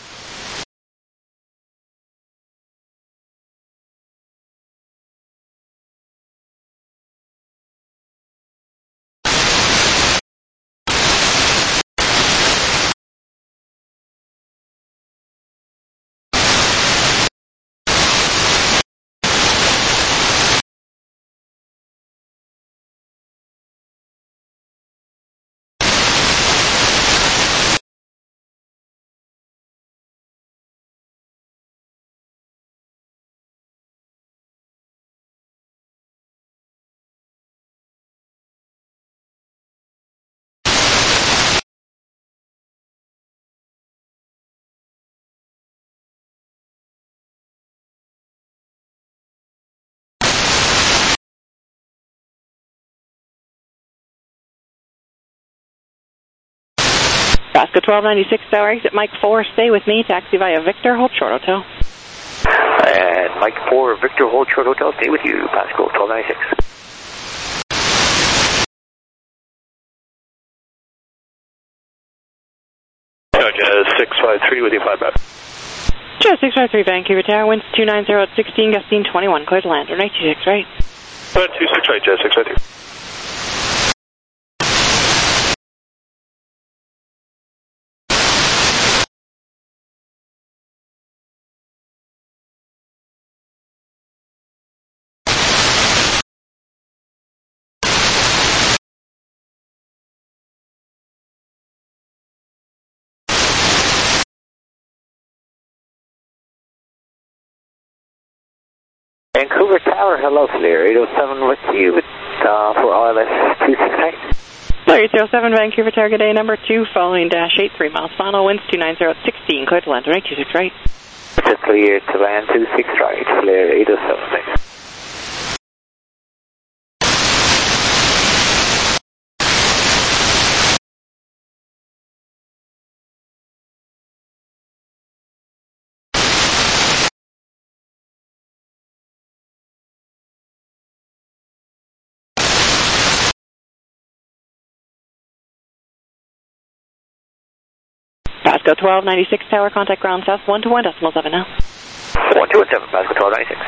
Pasco twelve ninety-six, Tower exit Mike four, stay with me, taxi via Victor, hold short hotel. And Mike four, Victor, hold short hotel, stay with you, Pasco twelve ninety-six. Jazz six five three with you, five back. Jazz six five three, Vancouver Tower, winds two nine zero at sixteen, gusting twenty-one, clear to land, runway two six right. two six right, Jazz six five three. Vancouver Tower, hello, clear. eight oh seven with you uh, for R L S two six nine. Clear eight oh seven, Vancouver Tower, good day, number two, following dash eight, three miles final, winds two nine zero at sixteen, clear to land, runway two six right. Clear to land two six right, clear eight oh seven, thanks. Pasco twelve ninety-six tower, contact ground south one two one decimal seven now. one two one seven, Pasco twelve ninety-six.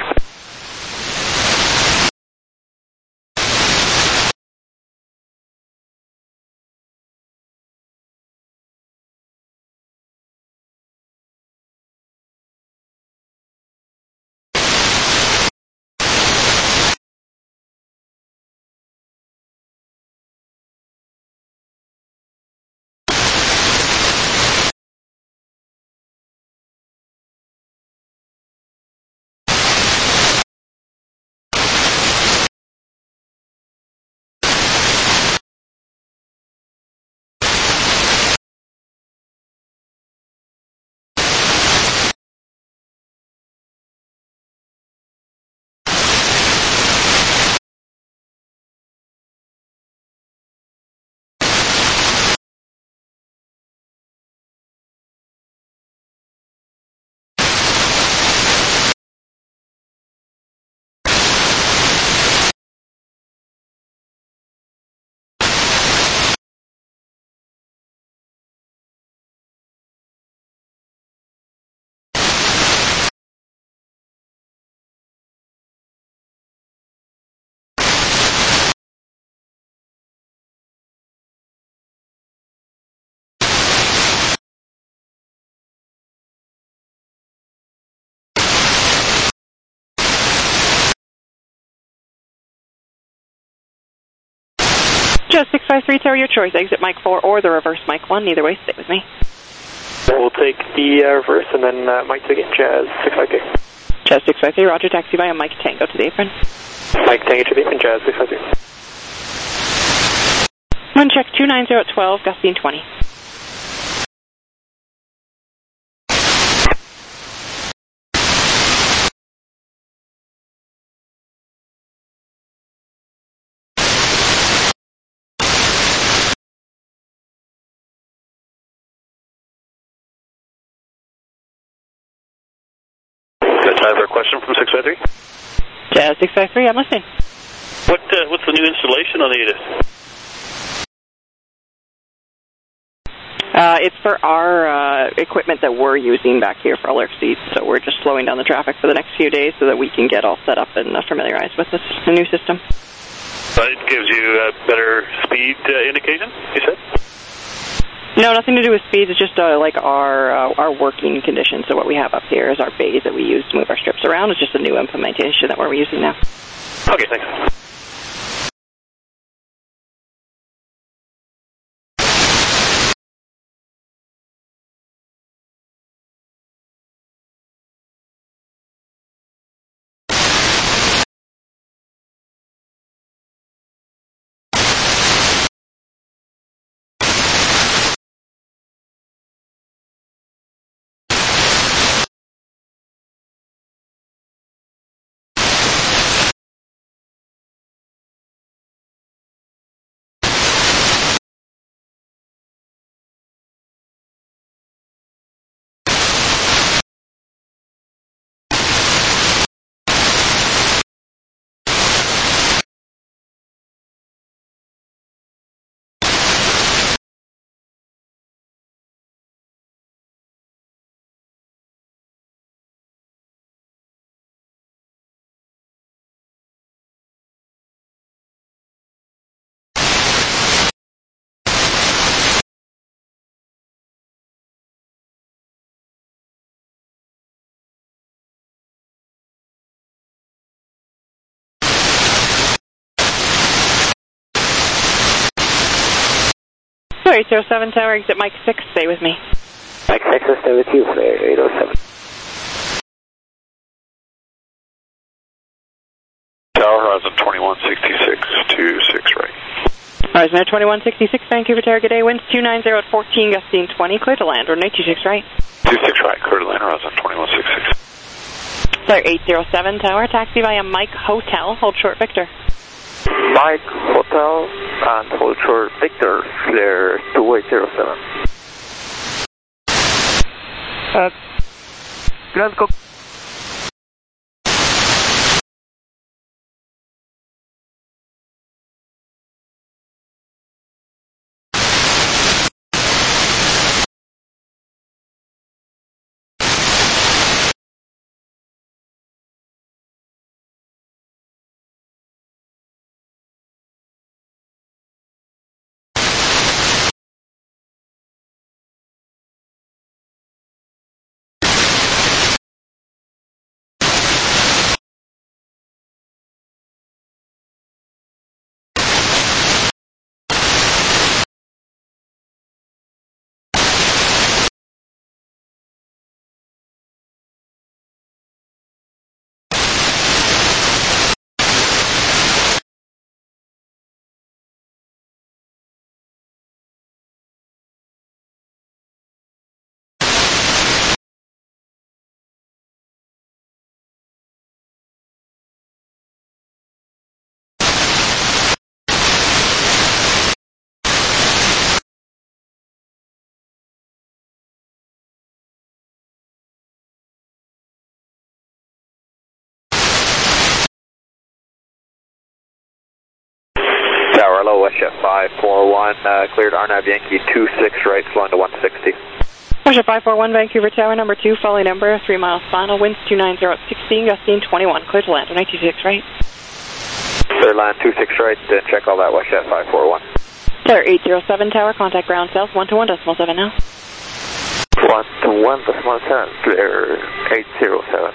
Just six five three tower, your choice. Exit Mike four or the reverse Mike one. Either way, stay with me. We'll take the uh, reverse and then uh, Mike two again, Jazz six five three. Jazz six five three, roger, taxi via Mike Tango to the apron. Mike Tango to the apron, Jazz six five three. Run check two nine zero twelve, gusting twenty. Time for a question from six five three? Jazz six five three, I'm listening. What, uh, what's the new installation on the ATIS? Uh, it's for our uh, equipment that we're using back here for all our seats, so we're just slowing down the traffic for the next few days so that we can get all set up and uh, familiarized with this the new system. Uh, it gives you a better speed uh, indication, you said? No, nothing to do with speeds. It's just uh, like our uh, our working conditions. So what we have up here is our bays that we use to move our strips around. It's just a new implementation that we're using now. Okay, thanks. eight zero seven tower, exit Mike six, stay with me. Mike six, I'll stay with you, Flare eight oh seven. Tower, horizon twenty-one sixty-six, two six right. Horizon twenty-one sixty-six, Vancouver Tower, good day, winds two nine zero at fourteen, gusting twenty, clear to land, runway two six right. two six right, clear to land, horizon twenty-one sixty-six. Flare eight zero seven tower, taxi via Mike Hotel, hold short Victor. Mike Hotel and hold short Victor, Flare two eight zero seven. Uh, Glasgow. hello, WestJet five four one, uh, cleared R N A V Yankee two six right, slowing to one sixty. WestJet five four one, Vancouver Tower, number two, following number, three miles final, winds two nine zero at sixteen, gusting twenty-one, clear to land, nine two six right. Clear land two six right, then check all that, WestJet five four one. Clear eight zero seven Tower, contact ground south, one to one decimal seven now. one to one decimal seven, clear eight zero seven.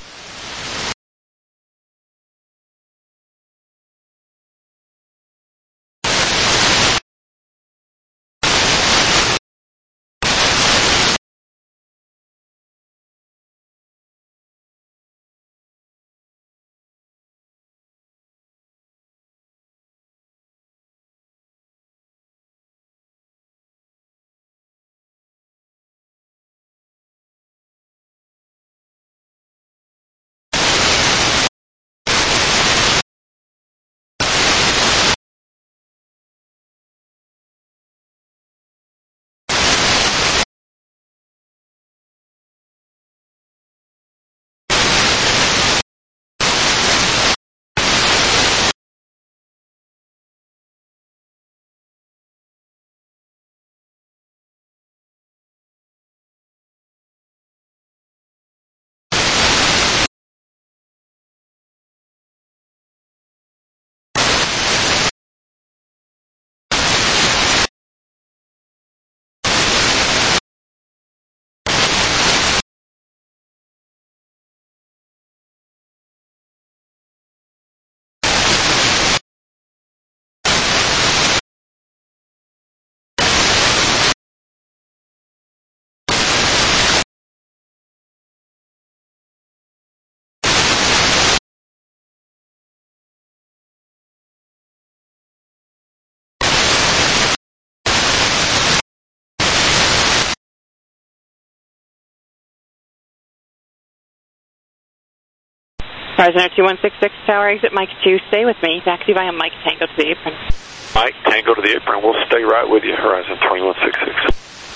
Horizon two one six six Tower, exit Mike two, stay with me, taxi via Mike Tango to the apron. Mike, Tango to the apron, we'll stay right with you, Horizon twenty-one sixty-six.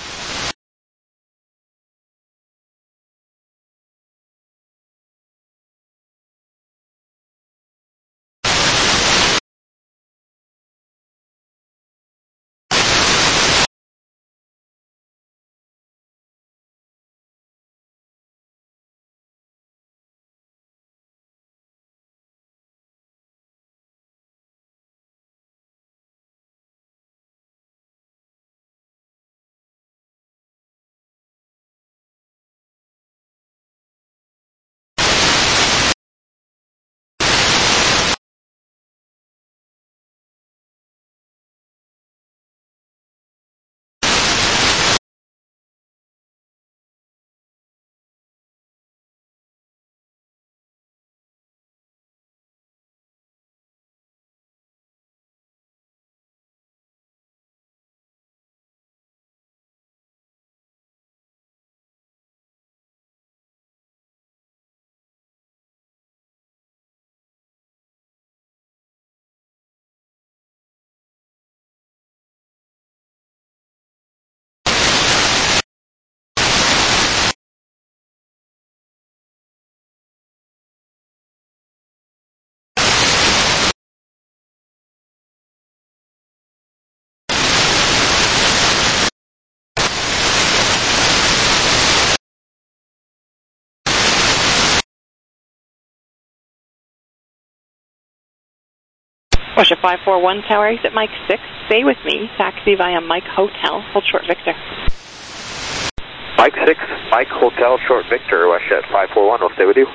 WestJet five four one Tower, exit Mike six, stay with me, taxi via Mike Hotel, hold short Victor. Mike six, Mike Hotel, short Victor, WestJet five four one, we'll stay with you.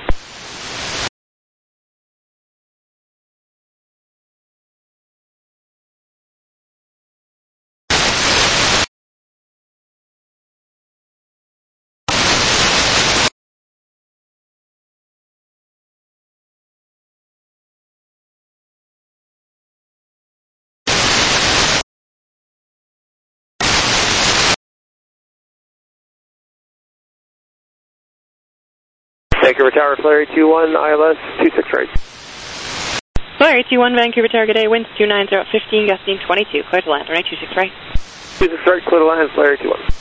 Vancouver Tower, Flare two one, I L S two six right. Flare two one, Vancouver Tower, good day, winds two nine zero at fifteen, gusting twenty-two, clear to land, runway two six right. two six right, clear to land, Flare two one.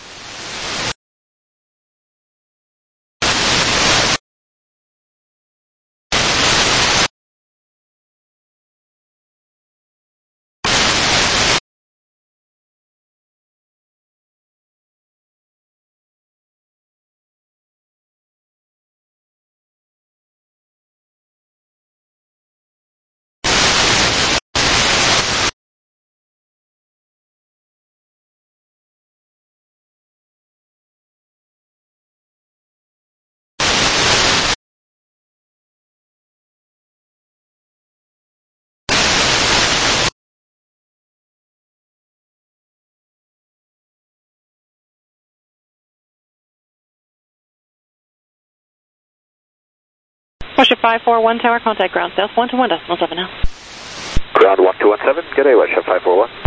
Westjet five four one Tower, contact ground south one two one decimal seven now. Ground one two one seven, good day, Westjet five four one.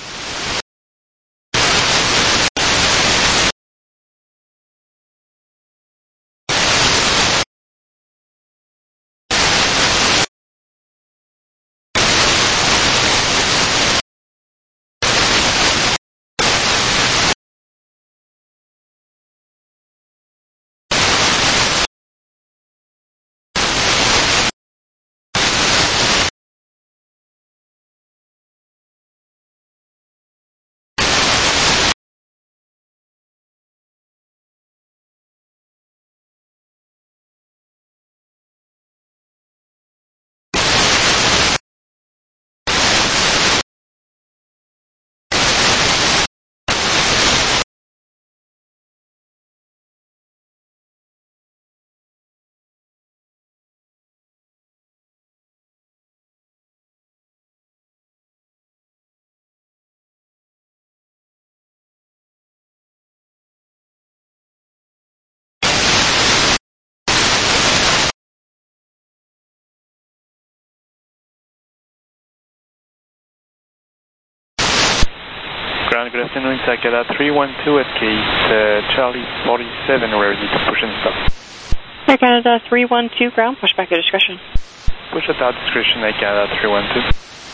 Ground, good afternoon, Takeda three one two at gate uh, Charlie forty-seven, ready to push and stop. Air Canada three one two ground, push back at discretion. Push at our discretion, Air Canada three one two.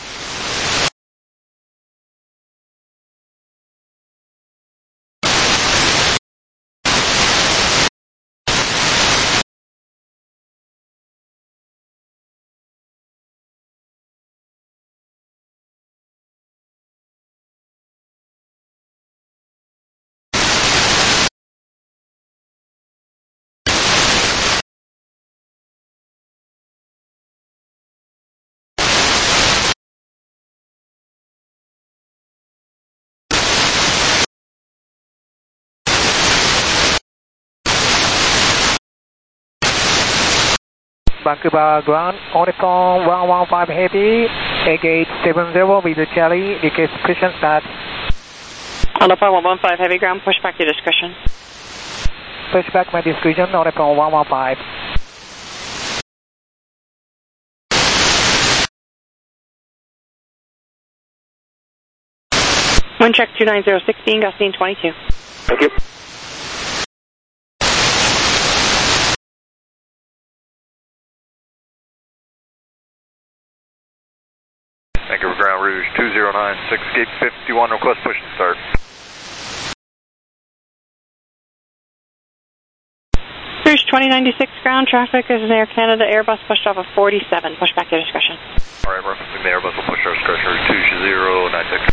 Vancouver ground, Oricon one one five heavy, air gate seven zero with Charlie, request push and start. Oricon one one five heavy ground, push back to discretion. Push back my discretion, Oricon one one five. Wind check two nine zero sixteen, gusting twenty-two. Thank you. Vancouver Ground Rouge two zero nine six, gate fifty-one, request push and start. Rouge twenty ninety-six ground, traffic is an Air Canada Airbus pushed off of forty-seven, push back to discretion. Alright, referencing the Airbus will push our discretion two zero nine six.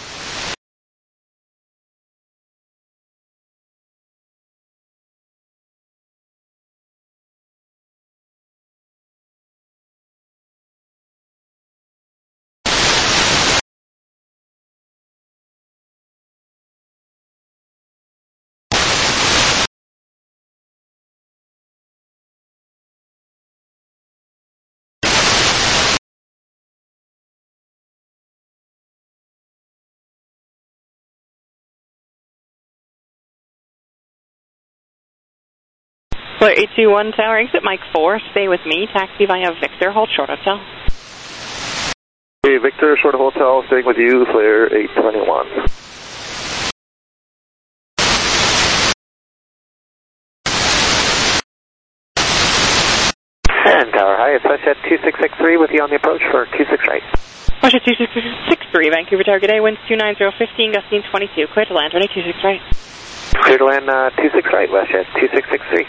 Flare eight two one Tower, exit Mike four, stay with me, taxi via Victor, hold short hotel. Hey, Victor, short hotel, staying with you, Flare eight twenty-one. And Tower High, it's Westjet two six six three with you on the approach for two six right. Westjet two six six three, Vancouver Tower, good day, winds two nine zero fifteen, gusting twenty-two, clear to land, runway two six right. Clear to land uh, two six right, Westjet two six six three.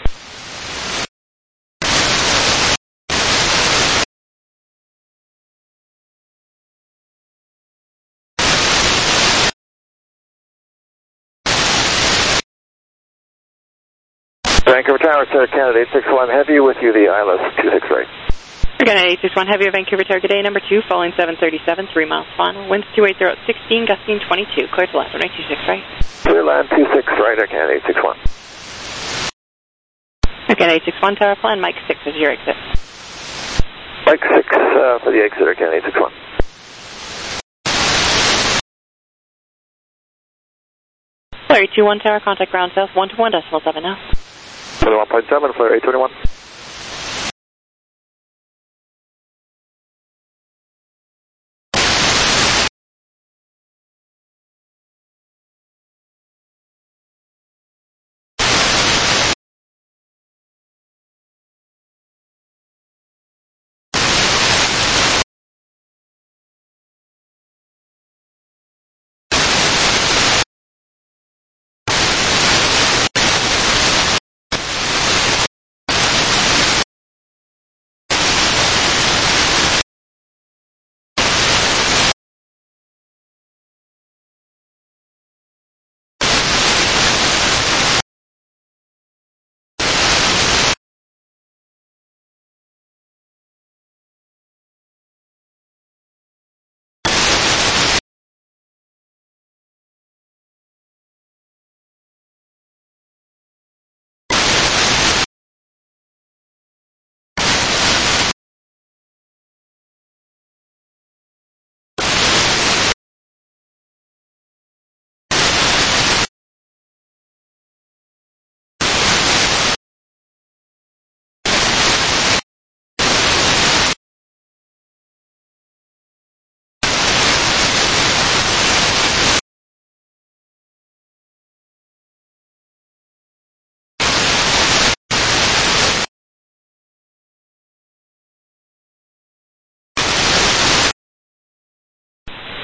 Vancouver Tower, Sir Canada eight six one Heavy with you, the I L S two six right. Again, eight six one Heavy, Vancouver Tower, good day, number two, following seven thirty-seven, three miles final, winds two eight zero at sixteen, gusting twenty-two, clear to land, runway two six right. Clear land two six right, Air Canada eight six one. Again, eight six one Tower, plan, Mike six is your exit. Mike six uh, for the exit, Air Canada eight six one. Flare eight two one Tower, contact ground south one two one decimal seven now. twenty-one point seven, Flare eight twenty-one.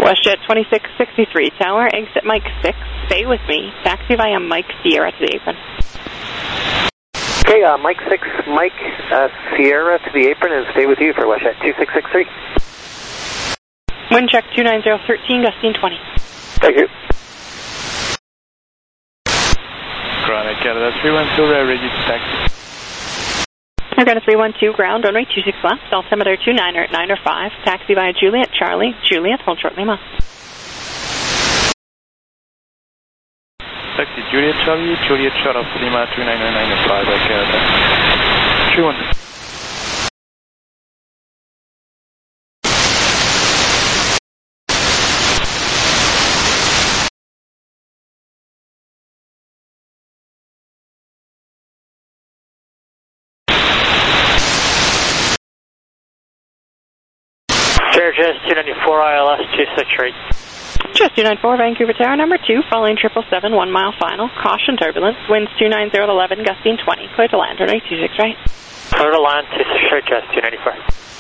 WestJet twenty-six sixty-three, tower, exit Mike six, stay with me, taxi via Mike Sierra to the apron. Okay, uh, Mike six, Mike uh, Sierra to the apron and stay with you for WestJet two six six three. Wind check two nine zero one three, gusting twenty. Thank you. Ground Canada three one two, ready to taxi. I've got a three one two, ground, runway two six left, altimeter two nine nine five, taxi via Juliet, Charlie, Juliet, hold short Lima. Taxi Juliet, Charlie, Juliet, short of Lima, two nine nine five, Air Canada. three one two. Jazz two ninety-four, I L S two six eight. Jazz two ninety-four, Vancouver Tower, number two, following triple seven, one mile final, caution turbulence, winds two nine zero eleven, gusting twenty, clear to land, runway two six right. Clear to land, two six right, Jazz two ninety-four.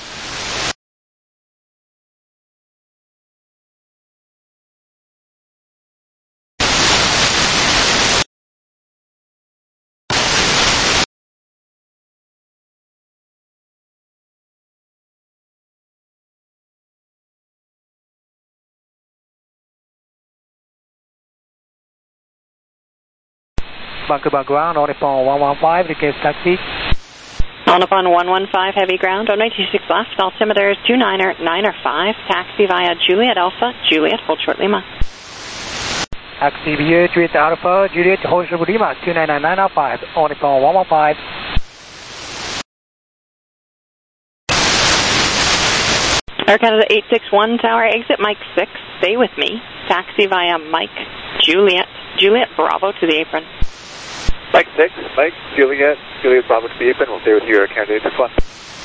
Vancouver ground, on upon one one five, request taxi. On upon one one five, heavy ground, on two six left, altimeter two nine nine five, taxi via Juliet Alpha, Juliet, hold short Lima. Taxi via Juliet Alpha, Juliet, hold short Lima, two nine nine five, on upon one one five. Air Canada eight six one, tower, exit Mike six, stay with me, taxi via Mike, Juliet, Juliet Bravo to the apron. Mike six, Mike, Juliet, Juliet Bravo to the apron. We'll stay with you, Air Canada eight six one.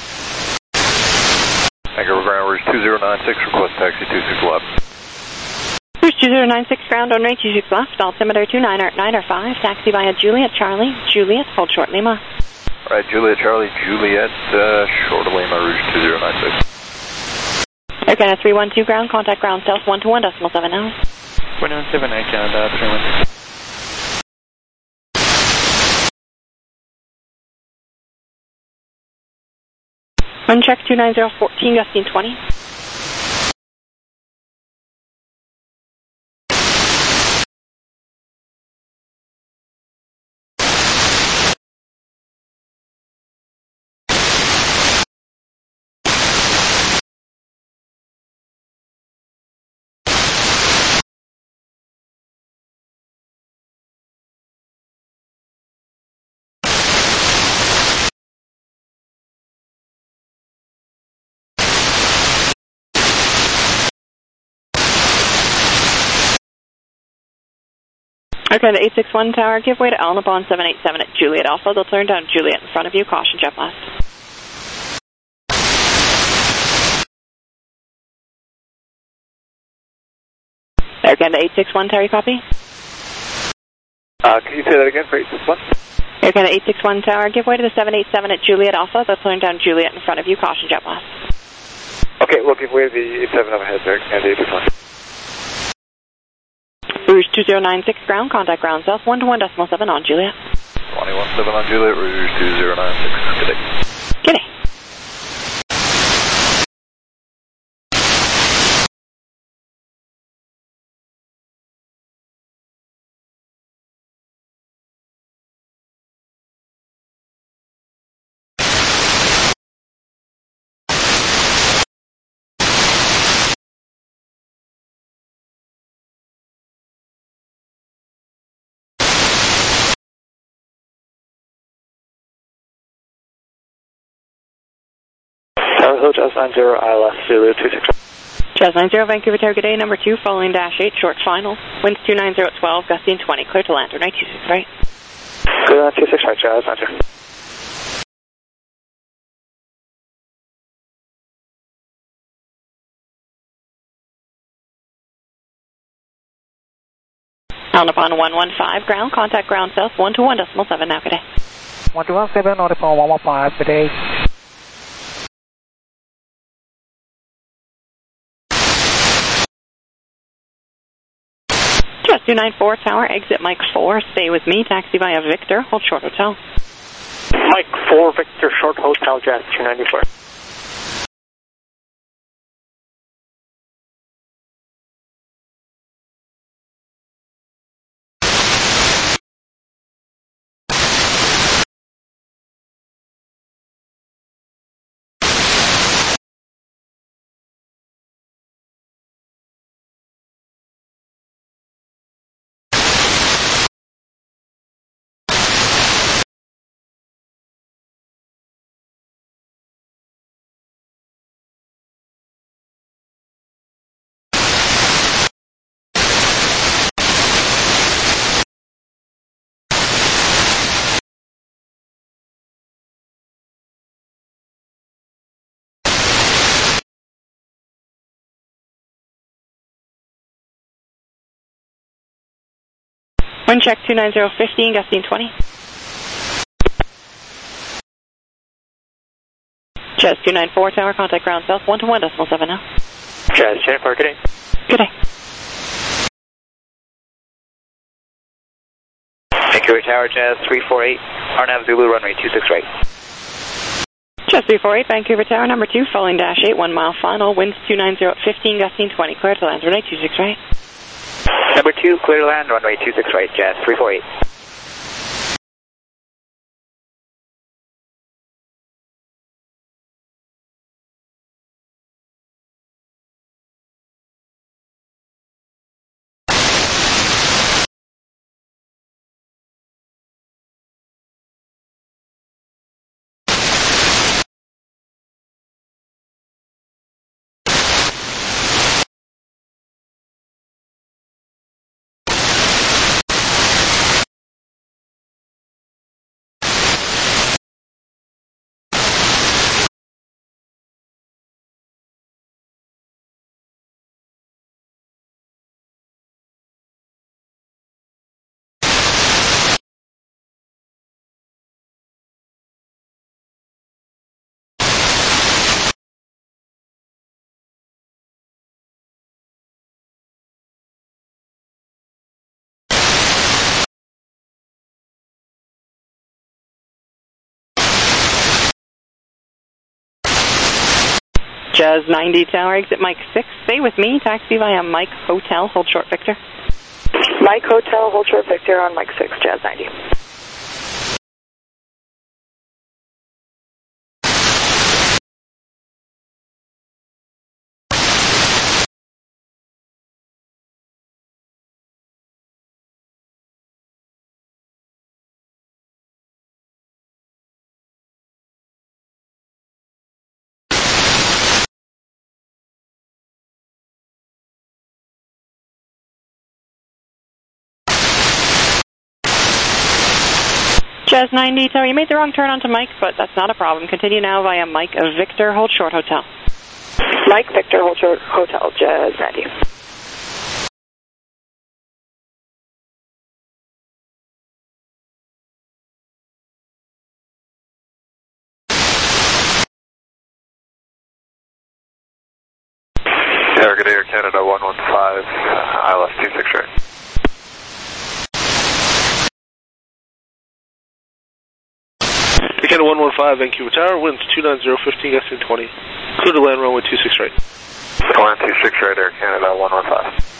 Vancouver ground, Rouge two zero nine six, request taxi two six left. Rouge two zero nine six, ground, on two six left, altimeter two nine nine five, taxi via Juliet, Charlie, Juliet, hold short Lima. Alright, Juliet, Charlie, Juliet, uh, short of Lima, Rouge two zero nine six. Air Canada three one two, ground, contact ground, south one two one decimal seven now. one one seven, Air Canada three one two. Wind check two nine zero one four, gusting twenty. Okay, the eight six one tower, give way to Alnabon seven eight seven at Juliet Alpha. They'll turn down Juliet in front of you. Caution, jet blast. There again, the eight six one tower, you copy? Uh, can you say that again for eight six one? Air Canada eight six one tower, give way to the seven eight seven at Juliet Alpha. They'll turn down Juliet in front of you. Caution, jet blast. Okay, we'll give way to the eight seven up ahead, Air Canada eight six one. Rouge two zero nine six, ground, contact ground south one two one decimal seven on Juliet. twenty-one seven on Juliet, Rouge two zero nine six. Good day. Good day. Tower Jazz nine zero, I L S Zulu two six one. Jazz nine zero, Vancouver Tower, good day, number two, following dash eight, short final. Winds two nine zero twelve, gusting twenty, clear to land, runway two six right. Clear land two six right, Jazz nine zero. Alnabon one one five, ground, contact ground south one two one decimal seven now, good day. one two one seven, Alnabon one one five, good day. two nine four Tower, exit Mike four, stay with me, taxi via Victor, hold short hotel. Mike four, Victor, short hotel, Jazz two ninety-four. Wind check two nine zero fifteen, gusting twenty. Jazz two nine four Tower, contact ground south one to one decimal seven now. Jazz Jennifer, good day. Good day. Vancouver Tower, Jazz three four eight, Arnav Zulu, runway two six right. Jazz three four eight, Vancouver Tower, number two, following dash eight, one mile final, winds two nine zero fifteen, gusting twenty, clear to land, runway two six right. Number two, clear to land, runway two six right, Jazz three four eight. Jazz ninety Tower, exit Mike six, stay with me, taxi via Mike Hotel, hold short Victor. Mike Hotel, hold short Victor on Mike six, Jazz ninety. Jazz ninety Tower, you made the wrong turn onto Mike, but that's not a problem. Continue now via Mike Victor, hold short hotel. Mike Victor, hold short hotel, Jazz ninety. Target Air Canada one one five, I L S two six right. Canada one one five, Vancouver Tower, winds two nine zero fifteen, gusting twenty, clear to land runway two six right. Land two six right, Air Canada one one five.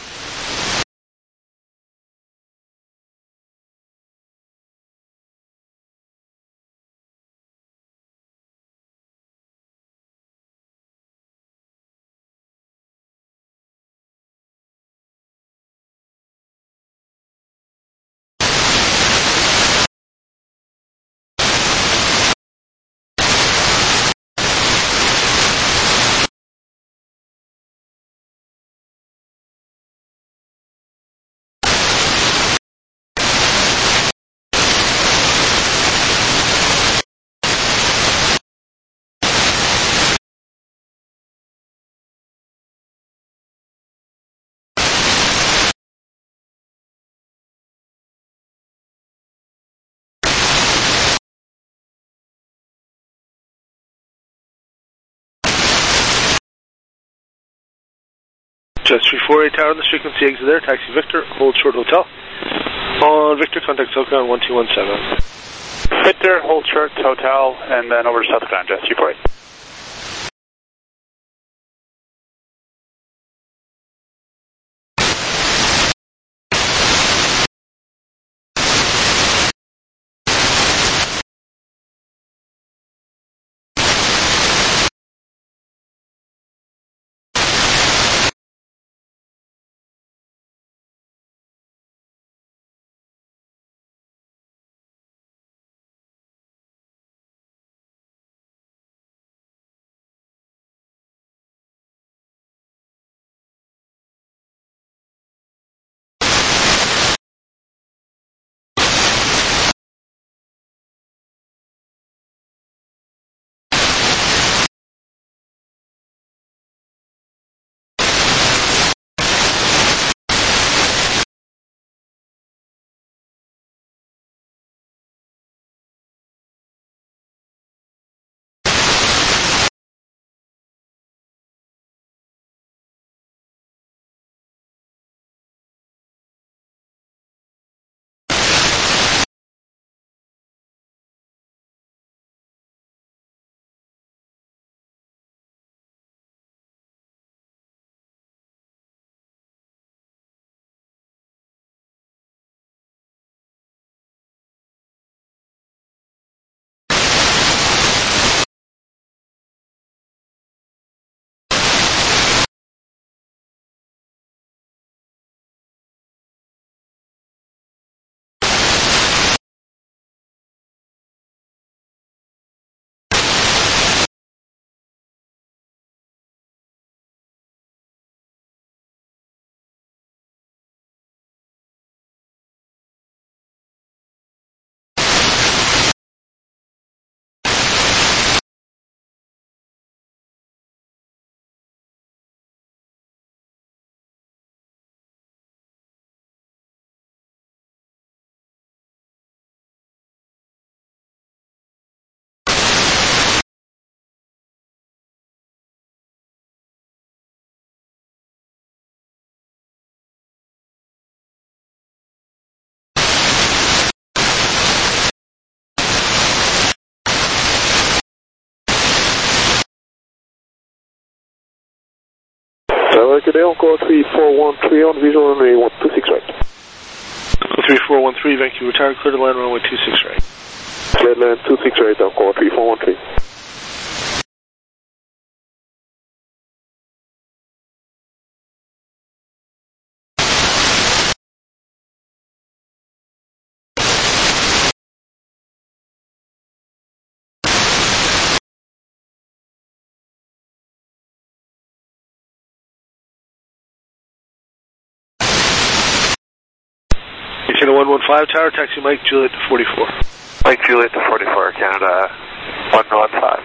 Jets three four eight tower on this frequency, exit there, taxi Victor, hold short hotel. On Victor, contact SoCal one two one seven. Victor, hold short hotel, and then over to South Ground, Jets three four eight. Good day, Encore three four one three on visual runway one two six right. three four one three, Vancouver Tower, clear to land runway two six right. Clear to land two six right, Encore three four one three. Canada one one five tower, taxi Mike Juliet to forty-four. Mike Juliet to forty-four, Canada one one five.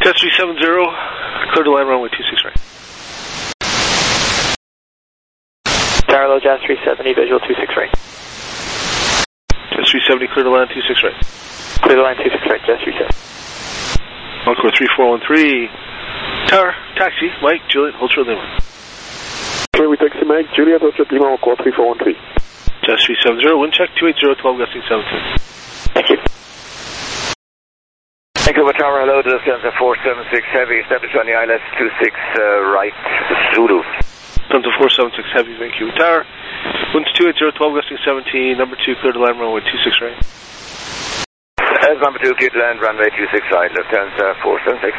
Test three seven zero, clear to land runway two six right. Tower low, Jazz three seventy, visual two six right. Jazz three seventy, clear to land two six right. Clear to land two six right, Jazz three seventy. Encore three four one three, tower, taxi, Mike, Juliet, hold short Lima. Clear, we taxi Mike, Juliet, hold short Lima, encore three four one three. Jazz three seven zero, wind check two eight zero, twelve gusting seven two. Thank you. Thank you, Tower, hello, Lufthansa four seven six Heavy, established on the I L S two six uh, right, Zulu. Lufthansa four seven six Heavy, Vancouver Tower, winds two eight zero, twelve gusting seventeen, number two, clear to land runway two six right. As number two, clear to land runway two six right, Lufthansa four seven six.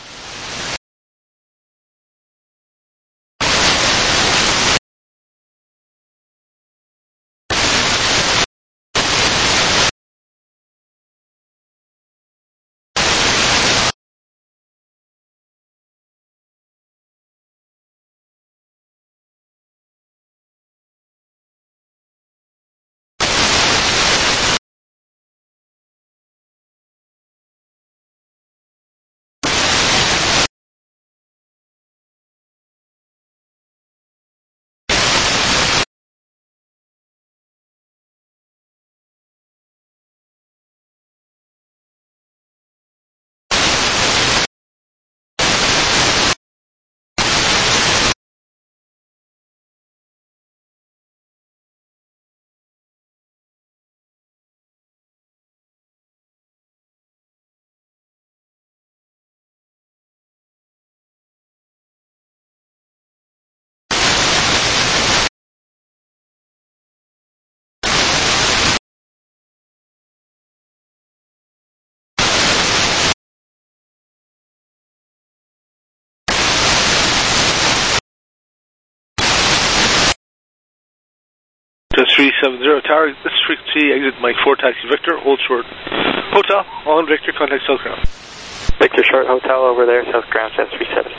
Test three seven zero, tower, this is frequency, exit Mike four, taxi Victor, hold short. Hotel, on Victor, contact South Ground. Victor short, hotel over there, South Ground, Jazz three seventy.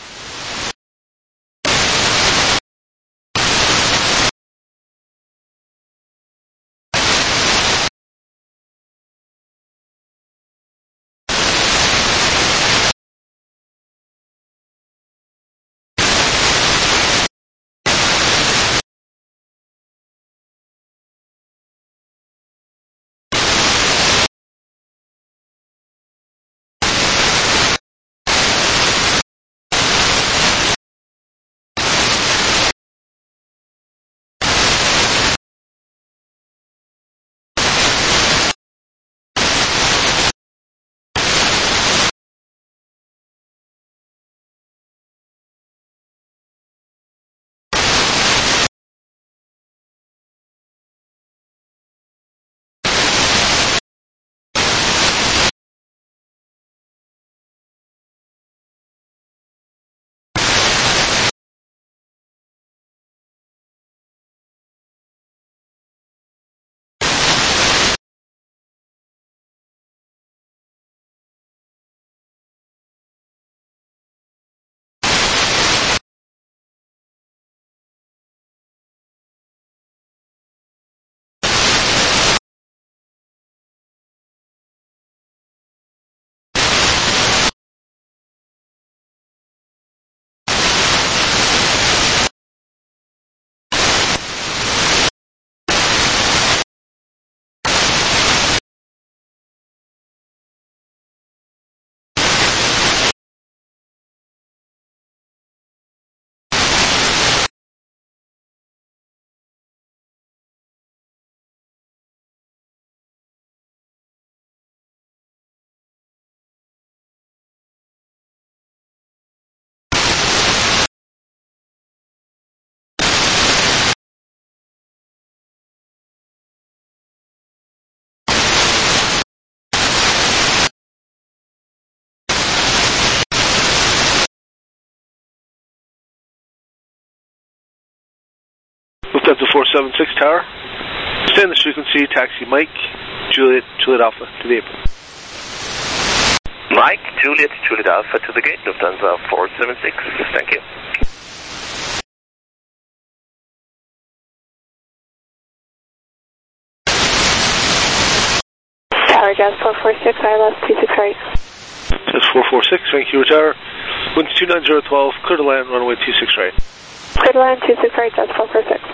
Lufthansa four seven six tower, stay in this frequency, taxi Mike, Juliet, Juliet Alpha to the apron. Mike, Juliet, Juliet Alpha to the gate, Lufthansa four seven six, thank you. Tower, Jazz four four six, I L S two six right. Just four four six, Vancouver Tower. Winds two nine zero twelve, clear to land, runway two six right. Clear to land, two six right, just four four six.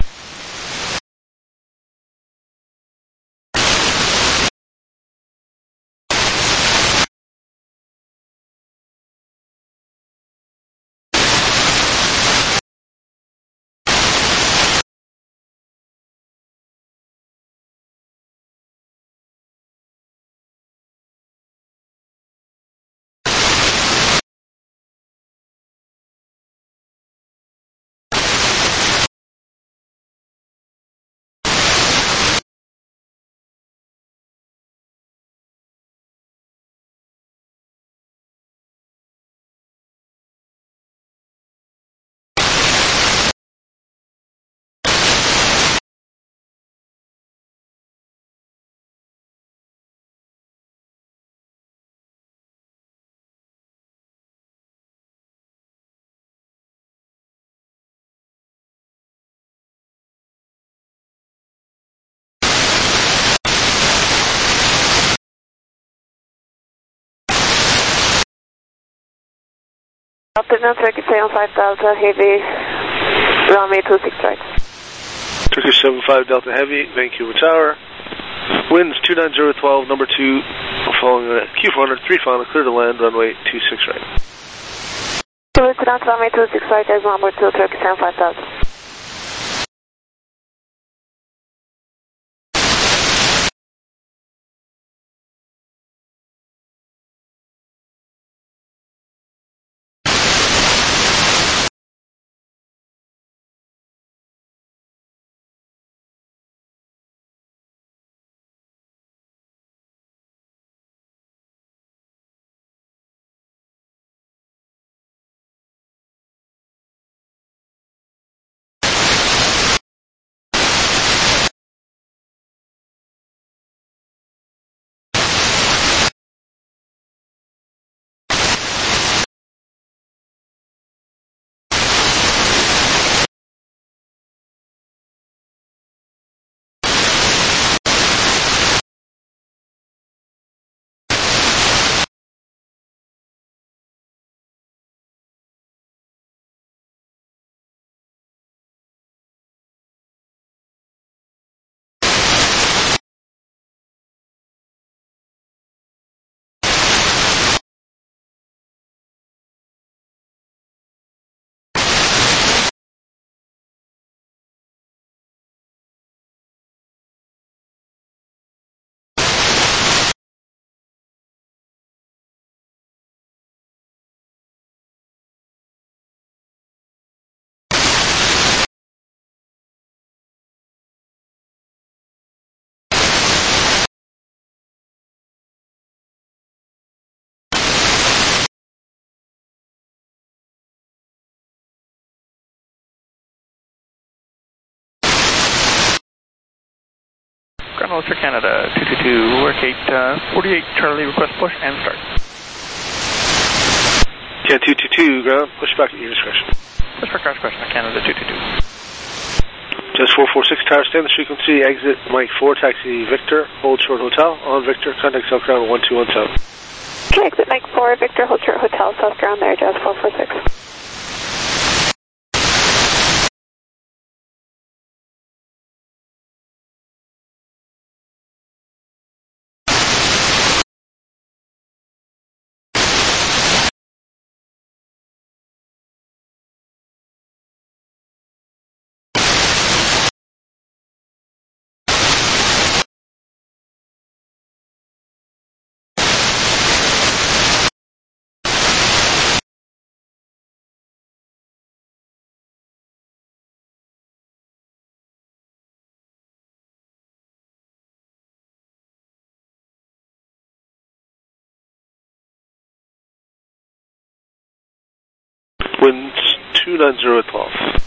Altitude Turkish seven five Delta Heavy, runway two six right. Turkish seven five Delta Heavy, Vancouver Tower. Winds two nine zero twelve, number two, following the Q four hundred, three final, clear to land, runway two six right. Turkish down to runway two six right, as number two, Turkish seven five Delta. Ground Ulster Canada, two two two, work eight, uh, forty-eight Charlie, request push and start. Yeah, two two two, ground, push back at your discretion. Push for crash question, Canada, two two two. Just four four six, tower, stand the frequency, exit Mike four, taxi Victor, hold short hotel, on Victor, contact South Ground one two one seven. Okay, exit Mike four, Victor, hold short hotel, South Ground there, just four four six. Winds two nine zero twelve.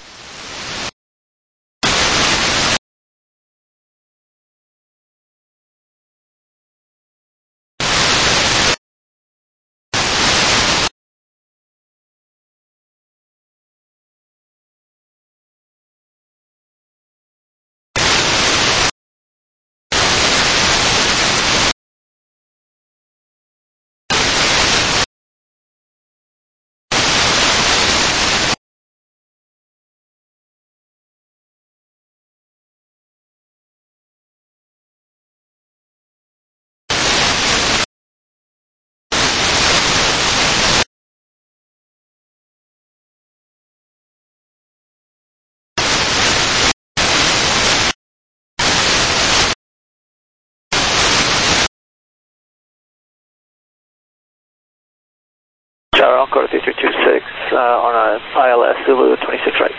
Encore three three two six uh, on a I L S Zulu twenty-six right.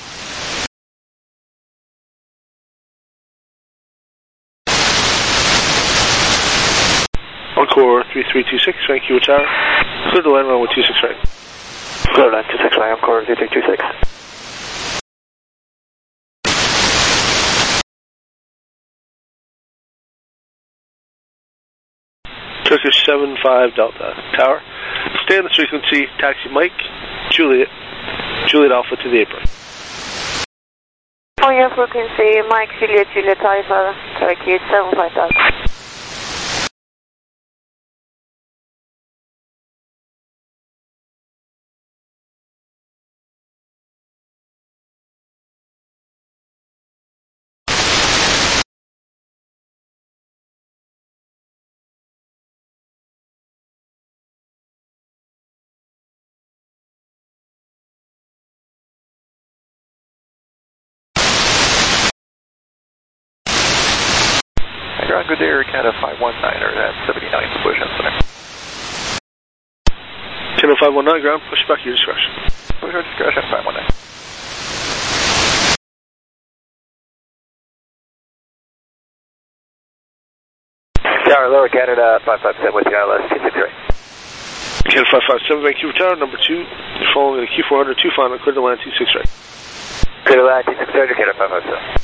Encore three three two six, Vancouver Tower. Clear the line runway two six right. Clear line two six right, Encore three three two six. Turkish seven five Delta Tower. Stay on this frequency, taxi Mike, Juliet, Juliet Alpha to the apron. On your frequency, Mike, Juliet, Juliet Alpha, Turkey seven five Delta. Ground, good day, Air Canada five one niner at seventy-nine position center. Canada five one nine, ground, push back your discretion. Push your discretion, five one nine. Tower, Lower Canada five five seven with the I L S two six right. Canada five five seven, Vancouver Tower, number two, following the Q four hundred two final, clear to land two six right. Clear to land two six right, Canada five five seven.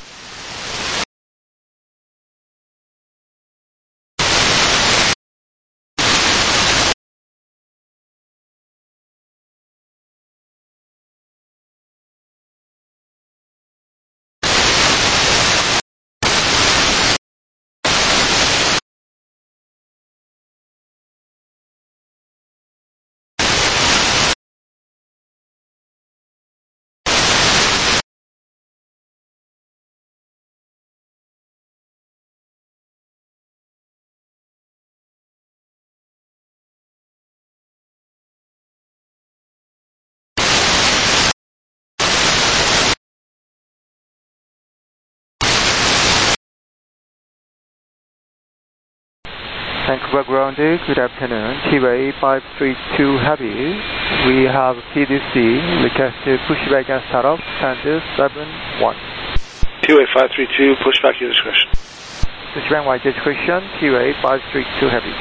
Vancouver grounded, good afternoon. T-Way five three two Heavy. We have P D C, requested pushback and startup, and seven one. T-Way five three two, pushback your discretion. Pushback my discretion, T-Way five three two Heavy.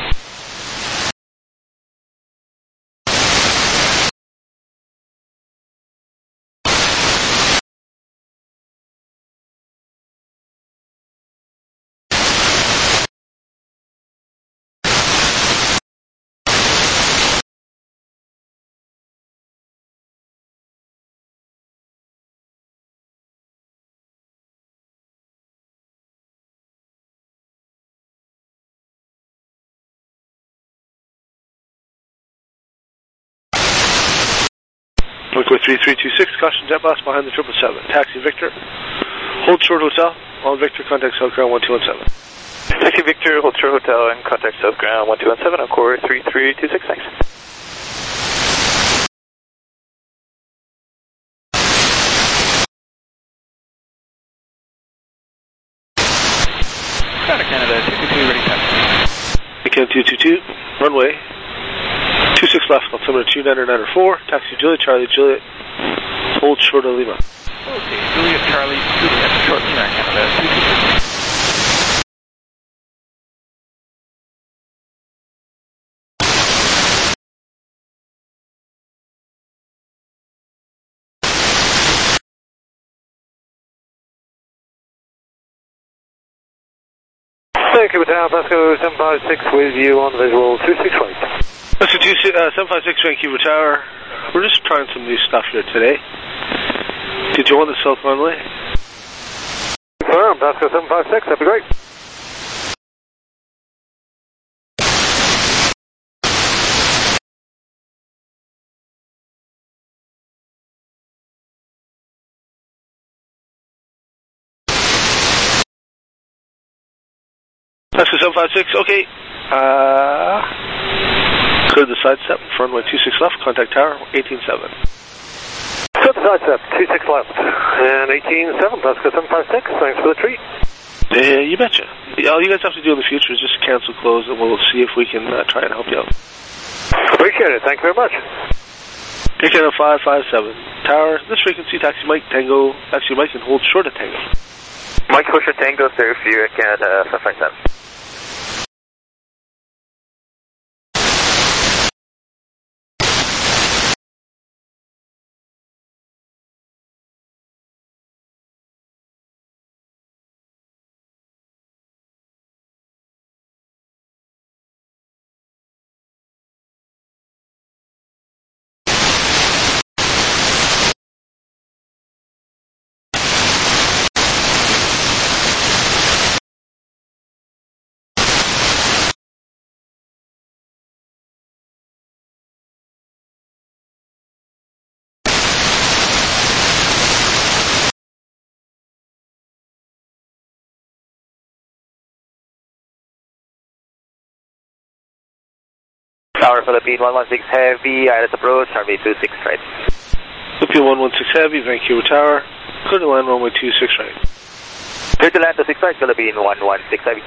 Liquid three three two six, caution jet blast behind the triple seven. Taxi Victor, hold short hotel, on Victor, contact South Ground one two one seven. Taxi Victor, hold short hotel and contact South Ground one two one seven, Encore three three two six, thanks. Ground Canada two two two, ready taxi. Canada two two two, runway two six left, altimeter two niner niner four, taxi Juliet, Charlie, Juliet, hold short of Lima. Okay, Juliet, Charlie, Juliet, short Lima, Canada two two two. Vancouver Tower, Pasco seven five six with you on visual two six right. That's a two, uh, seven five six Vancouver Tower. We're just trying some new stuff here today. Did you want the south runway? Confirm, Pasco seven five six, that'd be great. Pasco seven five six, okay. Uh, clear the side step, runway two six left, contact tower eighteen seven. Clear the side step, two six left, and eighteen seven, Pasco seven five six, thanks for the treat. Yeah, you betcha. All you guys have to do in the future is just cancel close and we'll see if we can uh, try and help you out. Appreciate it, thank you very much. Air Canada five five seven. Tower, this frequency, taxi Mike Tango, taxi Mike and hold short of Tango. Mike Pusher Tango, sir, for you, Air Canada five five seven. Tower Philippine one one six Heavy, I L S approach, runway two six right. Philippine one one six Heavy, Vancouver Tower, clear to land runway two six right. Clear to land two six right, Philippine one one six Heavy.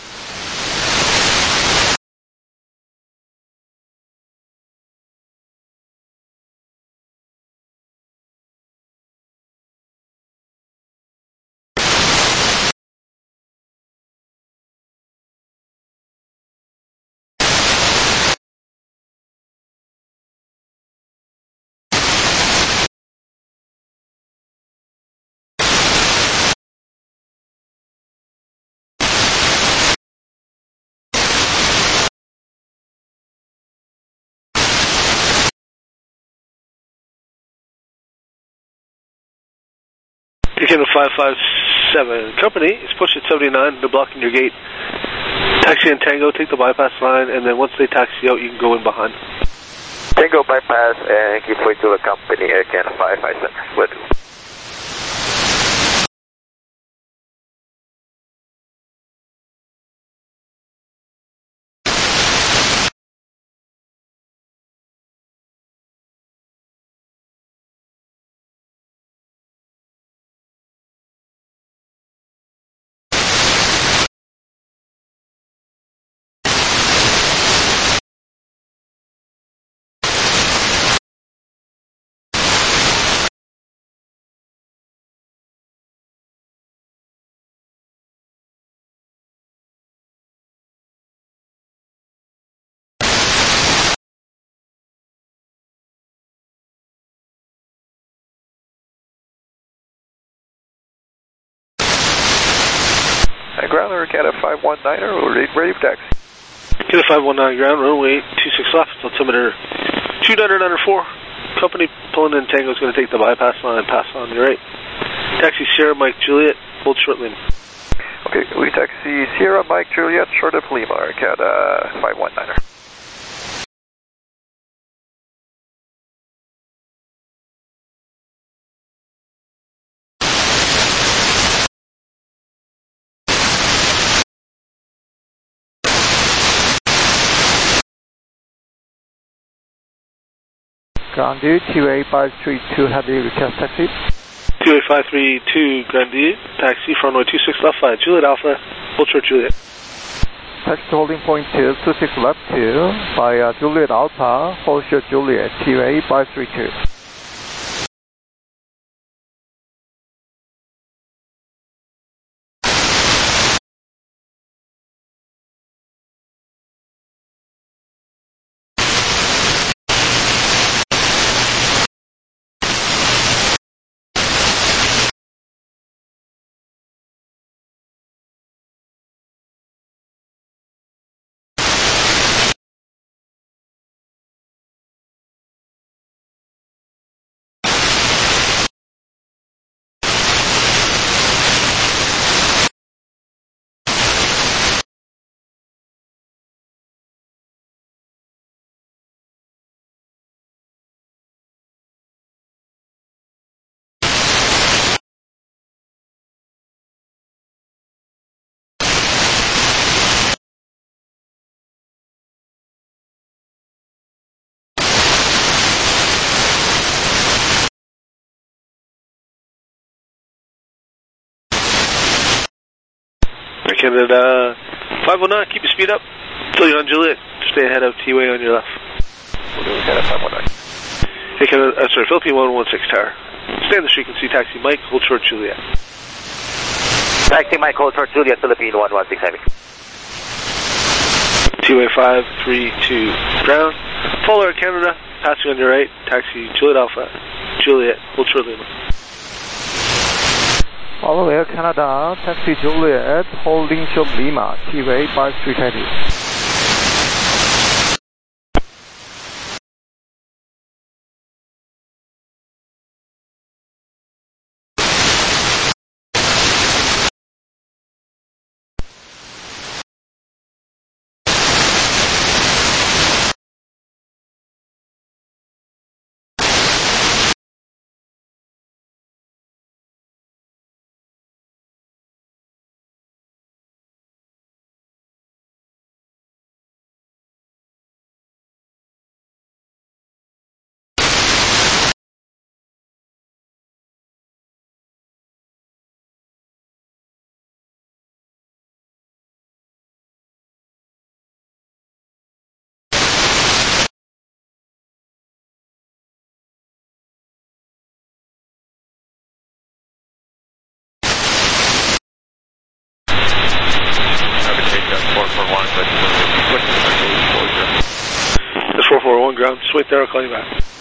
Air Canada five five seven. Company is pushed at seventy-nine, they're blocking your gate. Taxi and Tango, take the bypass line, and then once they taxi out, you can go in behind. Tango bypass and keep way to the company, Air Canada five five seven. Will do. And ground, Air Canada five one niner, we're ready, ready for taxi. Canada five one nine ground, runway two six left, altimeter two nine nine four. Company pulling in Tango is going to take the bypass line and pass on your right. Taxi Sierra Mike Juliet, hold short Lima. Okay, we taxi Sierra Mike Juliet, short of Lima, Air Canada five one niner. Grounded, T A five three two Heavy, request taxi. T A five three two Grandie, taxi from runway two six left via Juliet Alpha, hold short Juliet. Taxi holding point two, two six left two, via Juliet Alpha, hold short Juliet, T A five three two. Air Canada five one nine, keep your speed up until you're on Juliet. Stay ahead of T-Way on your left. We'll do Canada five one nine. Hey, Canada, uh, sorry, Philippine one one six tower. Stay on this frequency, taxi Mike, hold short Juliet. Taxi Mike, hold short Juliet, Philippine one one six Heavy. two eight five three two ground. Full Air Canada, passing on your right, taxi Juliet Alpha, Juliet, hold short Lima. Follow Air Canada, taxi Juliet, holding short Lima, T-Way five three Heavy. That's four four one ground. Just wait there, I'll call you back.